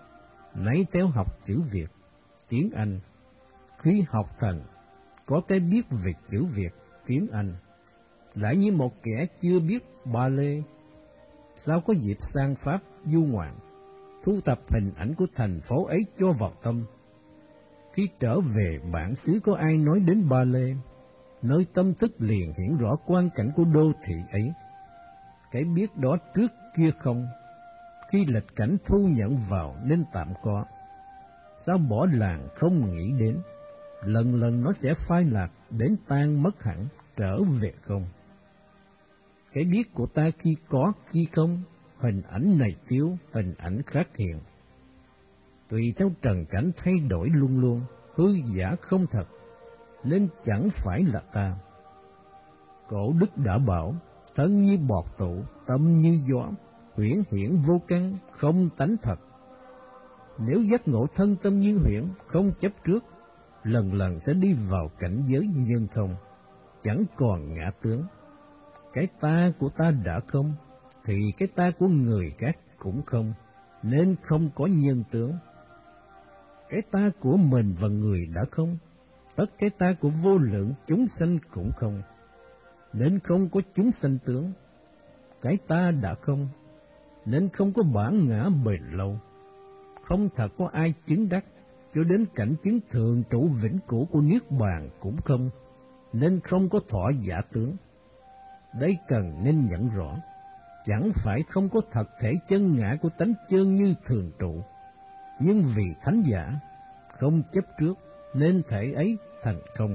nấy theo học chữ Việt, tiếng Anh. Khi học thành, có cái biết về chữ Việt, tiếng Anh, lại như một kẻ chưa biết ba lê. Sao có dịp sang Pháp du ngoạn, thu thập hình ảnh của thành phố ấy cho vào tâm. Khi trở về bản xứ có ai nói đến Ba Lê, nơi tâm thức liền hiện rõ quang cảnh của đô thị ấy. Cái biết đó trước kia không, khi lịch cảnh thu nhận vào nên tạm có. Sao bỏ làng không nghĩ đến, lần lần nó sẽ phai lạc đến tan mất hẳn, trở về không. Cái biết của ta khi có khi không, hình ảnh này thiếu, hình ảnh khác hiện. Tùy theo trần cảnh thay đổi luôn luôn, hư giả không thật, nên chẳng phải là ta. Cổ đức đã bảo, thân như bọt tụ, tâm như gió, huyễn hiển vô căn, không tánh thật. Nếu giác ngộ thân tâm như huyễn, không chấp trước, lần lần sẽ đi vào cảnh giới nhân không, chẳng còn ngã tướng. Cái ta của ta đã không, thì cái ta của người khác cũng không, nên không có nhân tướng. Cái ta của mình và người đã không, tất cái ta của vô lượng chúng sanh cũng không, nên không có chúng sanh tướng. Cái ta đã không, nên không có bản ngã bền lâu. Không thật có ai chứng đắc, cho đến cảnh chứng thường trụ vĩnh cửu của Niết Bàn cũng không, nên không có thọ giả tướng. Đây cần nên nhận rõ, chẳng phải không có thật thể chân ngã của tánh chân như thường trụ, nhưng vì thánh giả không chấp trước nên thể ấy thành không.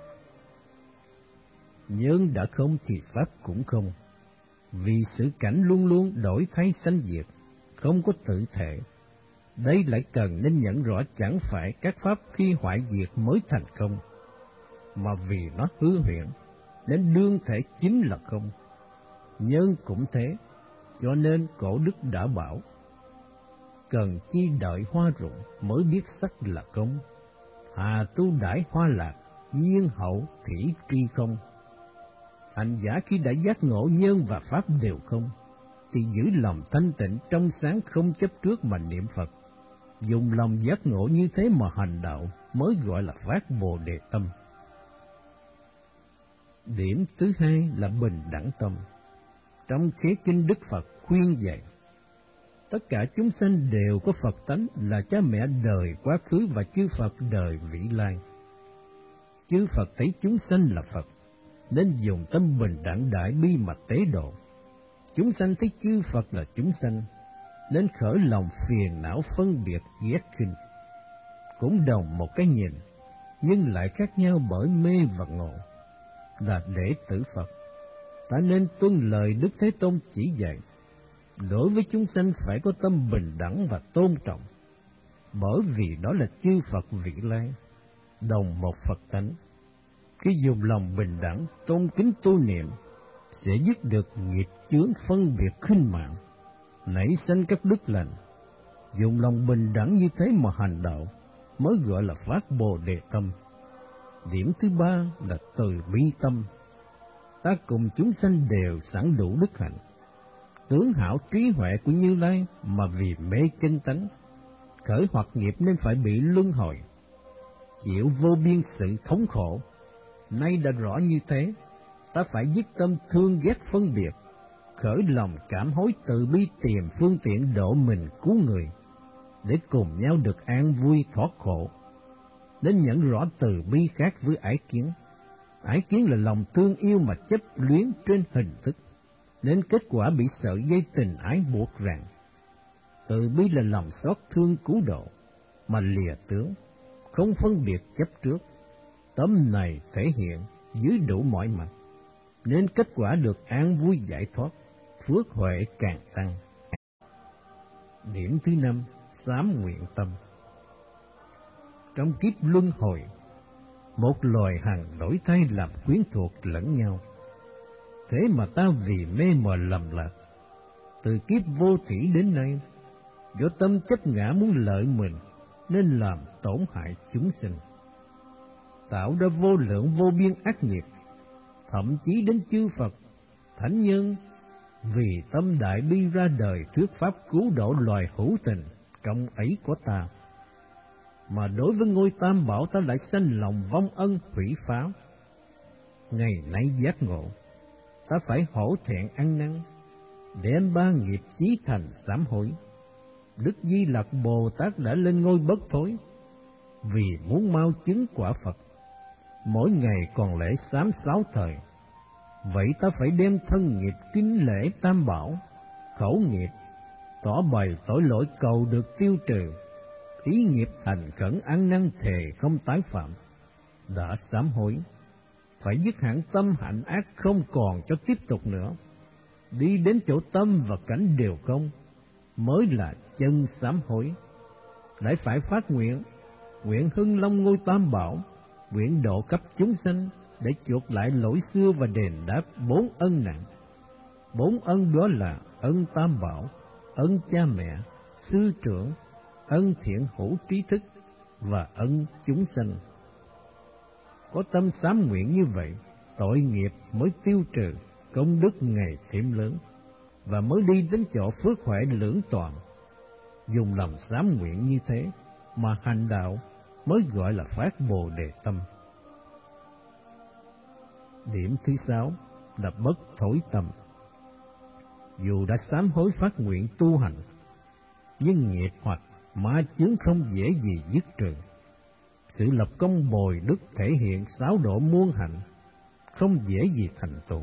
Nhân đã không thì pháp cũng không, vì sự cảnh luôn luôn đổi thay sanh diệt, không có tự thể. Đây lại cần nên nhận rõ chẳng phải các pháp khi hoại diệt mới thành công, mà vì nó hư huyễn nên đương thể chính là không. Nhân cũng thế, cho nên cổ đức đã bảo, cần chi đợi hoa rụng mới biết sắc là không, hà tu đãi hoa lạc, nhiên hậu thủy tri không. Hành giả khi đã giác ngộ nhân và pháp đều không, thì giữ lòng thanh tịnh trong sáng không chấp trước mà niệm Phật. Dùng lòng giác ngộ như thế mà hành đạo mới gọi là phát Bồ Đề tâm. Điểm thứ hai là bình đẳng tâm. Trong khế kinh Đức Phật khuyên dạy, tất cả chúng sanh đều có Phật tánh là cha mẹ đời quá khứ và chư Phật đời vĩ lai. Chư Phật thấy chúng sanh là Phật, nên dùng tâm bình đẳng đại bi mà tế độ. Chúng sanh thấy chư Phật là chúng sanh, nên khởi lòng phiền não phân biệt ghét khinh. Cũng đồng một cái nhìn, nhưng lại khác nhau bởi mê và ngộ. Là đệ tử Phật, ta nên tuân lời Đức Thế Tôn chỉ dạy. Đối với chúng sanh phải có tâm bình đẳng và tôn trọng, bởi vì đó là chư Phật vị lai, đồng một Phật tánh. Khi dùng lòng bình đẳng, tôn kính tu niệm, sẽ dứt được nghiệp chướng phân biệt khinh mạng, nảy sinh các đức lành. Dùng lòng bình đẳng như thế mà hành đạo, mới gọi là phát Bồ Đề tâm. Điểm thứ ba là từ bi tâm. Ta cùng chúng sanh đều sẵn đủ đức hạnh, tướng hảo trí huệ của Như Lai, mà vì mê chân tánh, khởi hoặc nghiệp nên phải bị luân hồi, chịu vô biên sự thống khổ. Nay đã rõ như thế, ta phải dứt tâm thương ghét phân biệt, khởi lòng cảm hối từ bi tìm phương tiện độ mình cứu người, để cùng nhau được an vui thoát khổ. Nên nhận rõ từ bi khác với ái kiến. Ái kiến là lòng thương yêu mà chấp luyến trên hình thức, nên kết quả bị sợi dây tình ái buộc ràng. Từ bi là lòng xót thương cứu độ, mà lìa tướng, không phân biệt chấp trước. Tấm này thể hiện dưới đủ mọi mặt, nên kết quả được an vui giải thoát, phước huệ càng tăng. Điểm thứ năm, sám nguyện tâm. Trong kiếp luân hồi, một loài hằng đổi thay làm quyến thuộc lẫn nhau. Thế mà ta vì mê mờ lầm lạc, từ kiếp vô thủy đến nay, do tâm chấp ngã muốn lợi mình, nên làm tổn hại chúng sinh, tạo ra vô lượng vô biên ác nghiệp. Thậm chí đến chư Phật, thánh nhân vì tâm đại bi ra đời thuyết pháp cứu độ loài hữu tình, trọng ấy của ta. Mà đối với ngôi Tam Bảo ta lại sanh lòng vong ân hủy phá. Ngày nay giác ngộ, ta phải hổ thẹn ăn năn, đem ba nghiệp chí thành sám hối. Đức Di Lặc Bồ Tát đã lên ngôi bất thối, vì muốn mau chứng quả Phật. Mỗi ngày còn lễ sám sáu thời, vậy ta phải đem thân nghiệp kính lễ Tam Bảo, khẩu nghiệp tỏ bày tội lỗi cầu được tiêu trừ, ý nghiệp thành khẩn ăn năn thề không tái phạm. Đã sám hối, phải dứt hẳn tâm hạnh ác không còn cho tiếp tục nữa, đi đến chỗ tâm và cảnh đều không, mới là chân sám hối. Lại phải phát nguyện, nguyện hưng long ngôi Tam Bảo, nguyện độ khắp chúng sanh để chuộc lại lỗi xưa và đền đáp bốn ân nặng. Bốn ân đó là ân Tam Bảo, ân cha mẹ, sư trưởng, ân thiện hữu trí thức và ân chúng sanh. Có tâm sám nguyện như vậy, tội nghiệp mới tiêu trừ, công đức ngày thêm lớn, và mới đi đến chỗ phước huệ lưỡng toàn. Dùng lòng sám nguyện như thế mà hành đạo mới gọi là phát Bồ Đề tâm. Điểm thứ sáu là bất thối tâm. Dù đã sám hối phát nguyện tu hành, nhưng nghiệp hoặc ma chướng không dễ gì dứt trừ. Sự lập công bồi đức thể hiện sáu độ muôn hạnh, không dễ gì thành tựu.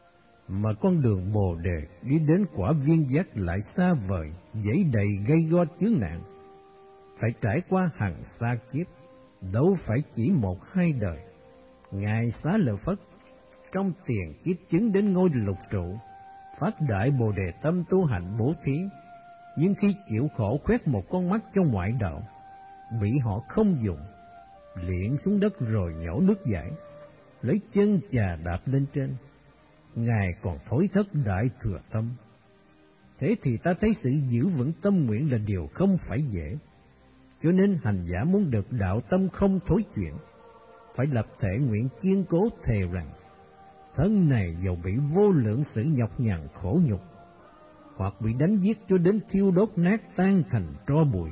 Mà con đường Bồ Đề đi đến quả viên giác lại xa vời, dãy đầy gây go chướng nạn, phải trải qua hàng xa kiếp, đâu phải chỉ một hai đời. Ngài Xá Lợi Phất trong tiền kiếp chứng đến ngôi lục trụ, phát đại Bồ Đề tâm tu hành bố thí, nhưng khi chịu khổ khoét một con mắt cho ngoại đạo, bị họ không dùng, liệng xuống đất rồi nhổ nước giải, lấy chân chà đạp lên trên. Ngài còn thối thất đại thừa tâm. Thế thì ta thấy sự giữ vững tâm nguyện là điều không phải dễ. Cho nên hành giả muốn được đạo tâm không thối chuyển, phải lập thể nguyện kiên cố thề rằng thân này dầu bị vô lượng sự nhọc nhằn khổ nhục, hoặc bị đánh giết cho đến thiêu đốt nát tan thành tro bụi,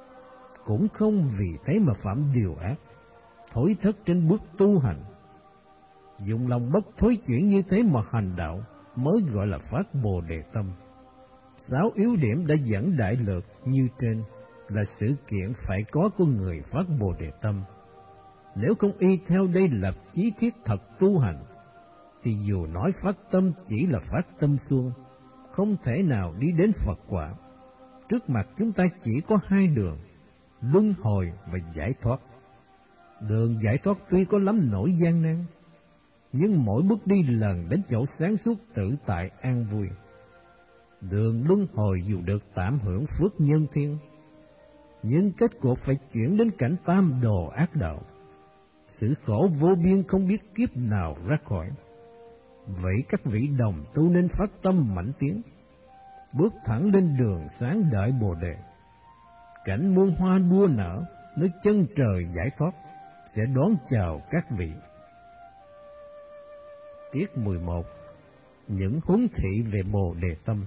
cũng không vì thế mà phạm điều ác, thối thất trên bước tu hành. Dùng lòng bất thối chuyển như thế mà hành đạo mới gọi là phát Bồ Đề tâm. Sáu yếu điểm đã dẫn đại lược như trên là sự kiện phải có của người phát Bồ Đề tâm. Nếu không y theo đây lập chí thiết thật tu hành, thì dù nói phát tâm chỉ là phát tâm suông, không thể nào đi đến Phật quả. Trước mặt chúng ta chỉ có hai đường, luân hồi và giải thoát. Đường giải thoát tuy có lắm nỗi gian nan, nhưng mỗi bước đi lần đến chỗ sáng suốt tự tại an vui. Đường luân hồi dù được tạm hưởng phước nhân thiên, nhưng kết cuộc phải chuyển đến cảnh tam đồ ác đạo. Sự khổ vô biên không biết kiếp nào ra khỏi. Vậy các vị đồng tu nên phát tâm mãnh tiến, bước thẳng lên đường sáng đại Bồ Đề. Cảnh muôn hoa đua nở, nơi chân trời giải thoát sẽ đón chào các vị. Tiết mười một. Những huấn thị về Bồ Đề tâm.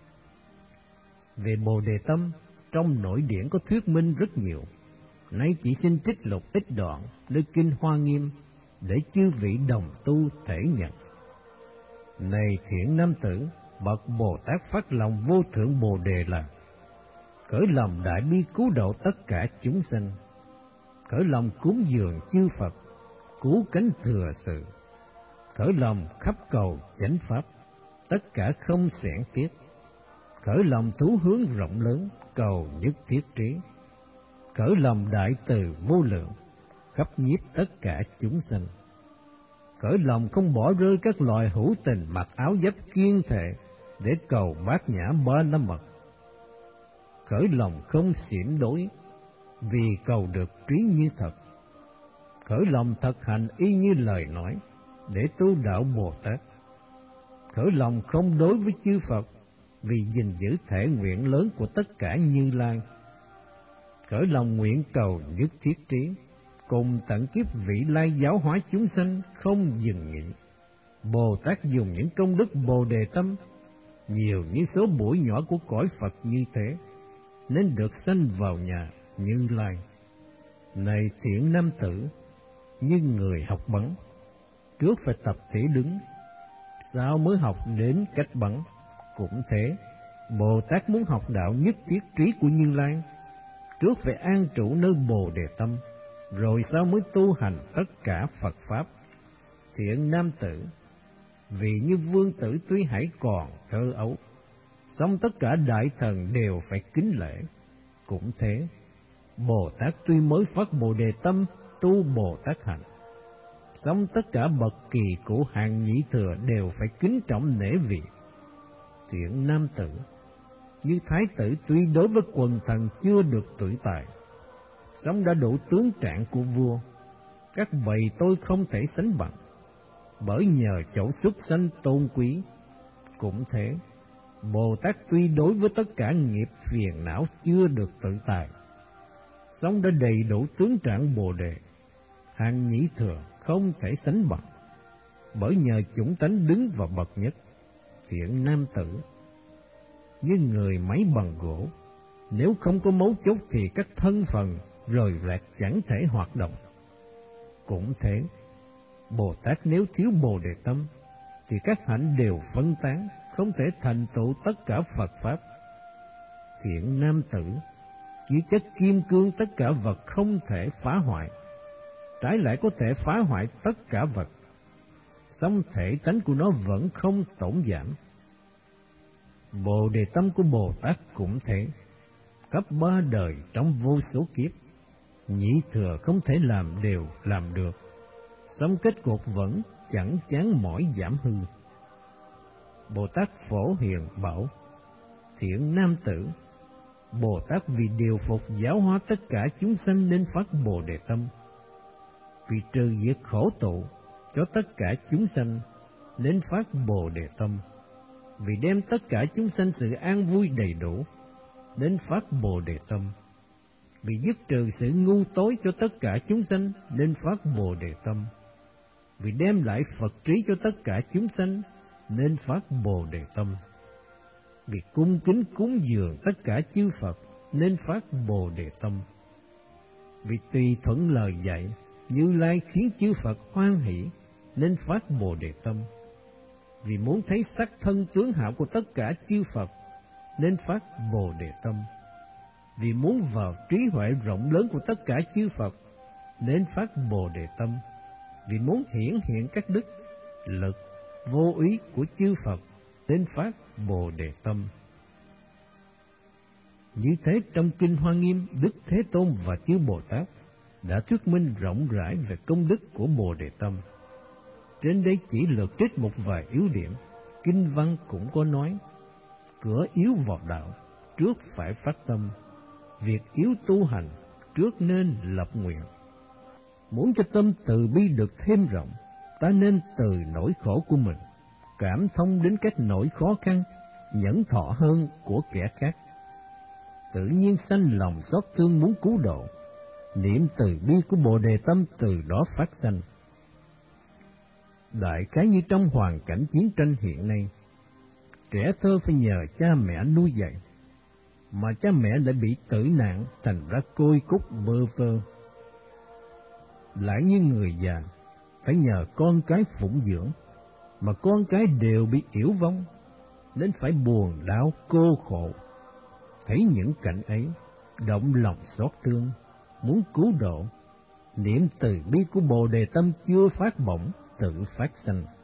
Về Bồ Đề tâm, trong nội điển có thuyết minh rất nhiều, nay chỉ xin trích lục ít đoạn nơi kinh Hoa Nghiêm để chư vị đồng tu thể nhận. Này thiện nam tử, bậc Bồ Tát phát lòng vô thượng Bồ Đề là khởi lòng đại bi cứu độ tất cả chúng sanh, khởi lòng cúng dường chư Phật, cứu cánh thừa sự, khởi lòng khắp cầu chánh pháp, tất cả không xẻn tiếc, khởi lòng thú hướng rộng lớn, cầu nhất thiết trí, khởi lòng đại từ vô lượng, khắp nhiếp tất cả chúng sanh, khởi lòng không bỏ rơi các loài hữu tình mặc áo giáp kiên thể để cầu bát nhã ba la mật, khởi lòng không xiểm đối vì cầu được trí như thật, khởi lòng thực hành y như lời nói để tu đạo Bồ Tát, khởi lòng không đối với chư Phật vì gìn giữ thể nguyện lớn của tất cả Như Lai, khởi lòng nguyện cầu nhất thiết trí, cùng tận kiếp vị lai giáo hóa chúng sanh không dừng nghỉ. Bồ Tát dùng những công đức Bồ Đề tâm nhiều như số bụi nhỏ của cõi Phật như thế, nên được sanh vào nhà Như Lai. Này thiện nam tử, như người học bắn, trước phải tập thể đứng, sau mới học đến cách bắn. Cũng thế, Bồ Tát muốn học đạo nhất thiết trí của Như Lai, trước phải an trụ nơi Bồ Đề tâm, rồi sau mới tu hành tất cả Phật Pháp. Thiện nam tử, vì như vương tử tuy hãy còn thơ ấu, song tất cả đại thần đều phải kính lễ. Cũng thế, Bồ Tát tuy mới phát Bồ Đề tâm, tu Bồ Tát hạnh, song tất cả bậc kỳ của hàng nhị thừa đều phải kính trọng nể vị. Thiện nam tử, như thái tử tuy đối với quần thần chưa được tuổi tài, song đã đủ tướng trạng của vua, các bầy tôi không thể sánh bằng, bởi nhờ chỗ xuất sanh tôn quý. Cũng thế, Bồ Tát tuy đối với tất cả nghiệp phiền não chưa được tự tài, song đã đầy đủ tướng trạng Bồ Đề, hàng nhĩ thừa không thể sánh bằng, bởi nhờ chủng tánh đứng vào bậc nhất. Thiện nam tử, như người máy bằng gỗ, nếu không có mấu chốt thì các thân phần rời rạc chẳng thể hoạt động. Cũng thế, Bồ Tát nếu thiếu Bồ Đề tâm, thì các hạnh đều phân tán, không thể thành tựu tất cả Phật Pháp. Thiện nam tử, như chất kim cương tất cả vật không thể phá hoại, trái lại có thể phá hoại tất cả vật, song thể tánh của nó vẫn không tổn giảm. Bồ Đề tâm của Bồ Tát cũng thế, cấp ba đời trong vô số kiếp, nhị thừa không thể làm đều làm được, song kết cục vẫn chẳng chán mỏi giảm hư. Bồ Tát Phổ Hiền bảo: thiện nam tử, Bồ Tát vì điều phục giáo hóa tất cả chúng sanh nên phát Bồ Đề tâm, vì trừ diệt khổ tụ cho tất cả chúng sanh nên phát Bồ Đề tâm, vì đem tất cả chúng sanh sự an vui đầy đủ nên phát Bồ Đề tâm, vì dứt trừ sự ngu tối cho tất cả chúng sanh nên phát Bồ Đề tâm, vì đem lại Phật trí cho tất cả chúng sanh nên phát Bồ Đề tâm, vì cung kính cúng dường tất cả chư Phật nên phát Bồ Đề tâm, vì tùy thuận lời dạy Như Lai khiến chư Phật hoan hỷ nên phát Bồ Đề tâm, vì muốn thấy sắc thân tướng hảo của tất cả chư Phật nên phát Bồ Đề tâm, vì muốn vào trí huệ rộng lớn của tất cả chư Phật nên phát Bồ Đề tâm, vì muốn hiển hiện các đức lực vô úy của chư Phật nên phát Bồ Đề tâm. Như thế trong Kinh Hoa Nghiêm, Đức Thế Tôn và chư Bồ Tát đã thuyết minh rộng rãi về công đức của Bồ Đề tâm. Trên đây chỉ lược trích một vài yếu điểm. Kinh văn cũng có nói: cửa yếu vào đạo, trước phải phát tâm; việc yếu tu hành, trước nên lập nguyện. Muốn cho tâm từ bi được thêm rộng, ta nên từ nỗi khổ của mình, cảm thông đến các nỗi khó khăn, nhẫn thọ hơn của kẻ khác. Tự nhiên sanh lòng xót thương muốn cứu độ, niệm từ bi của Bồ Đề tâm từ đó phát sanh. Đại khái như trong hoàn cảnh chiến tranh hiện nay, trẻ thơ phải nhờ cha mẹ nuôi dạy, mà cha mẹ lại bị tử nạn thành ra côi cút bơ vơ. Lại như người già phải nhờ con cái phụng dưỡng, mà con cái đều bị yểu vong, nên phải buồn đau cô khổ. Thấy những cảnh ấy, động lòng xót thương, muốn cứu độ, niệm từ bi của Bồ Đề tâm chưa phát bổng tự phát sanh.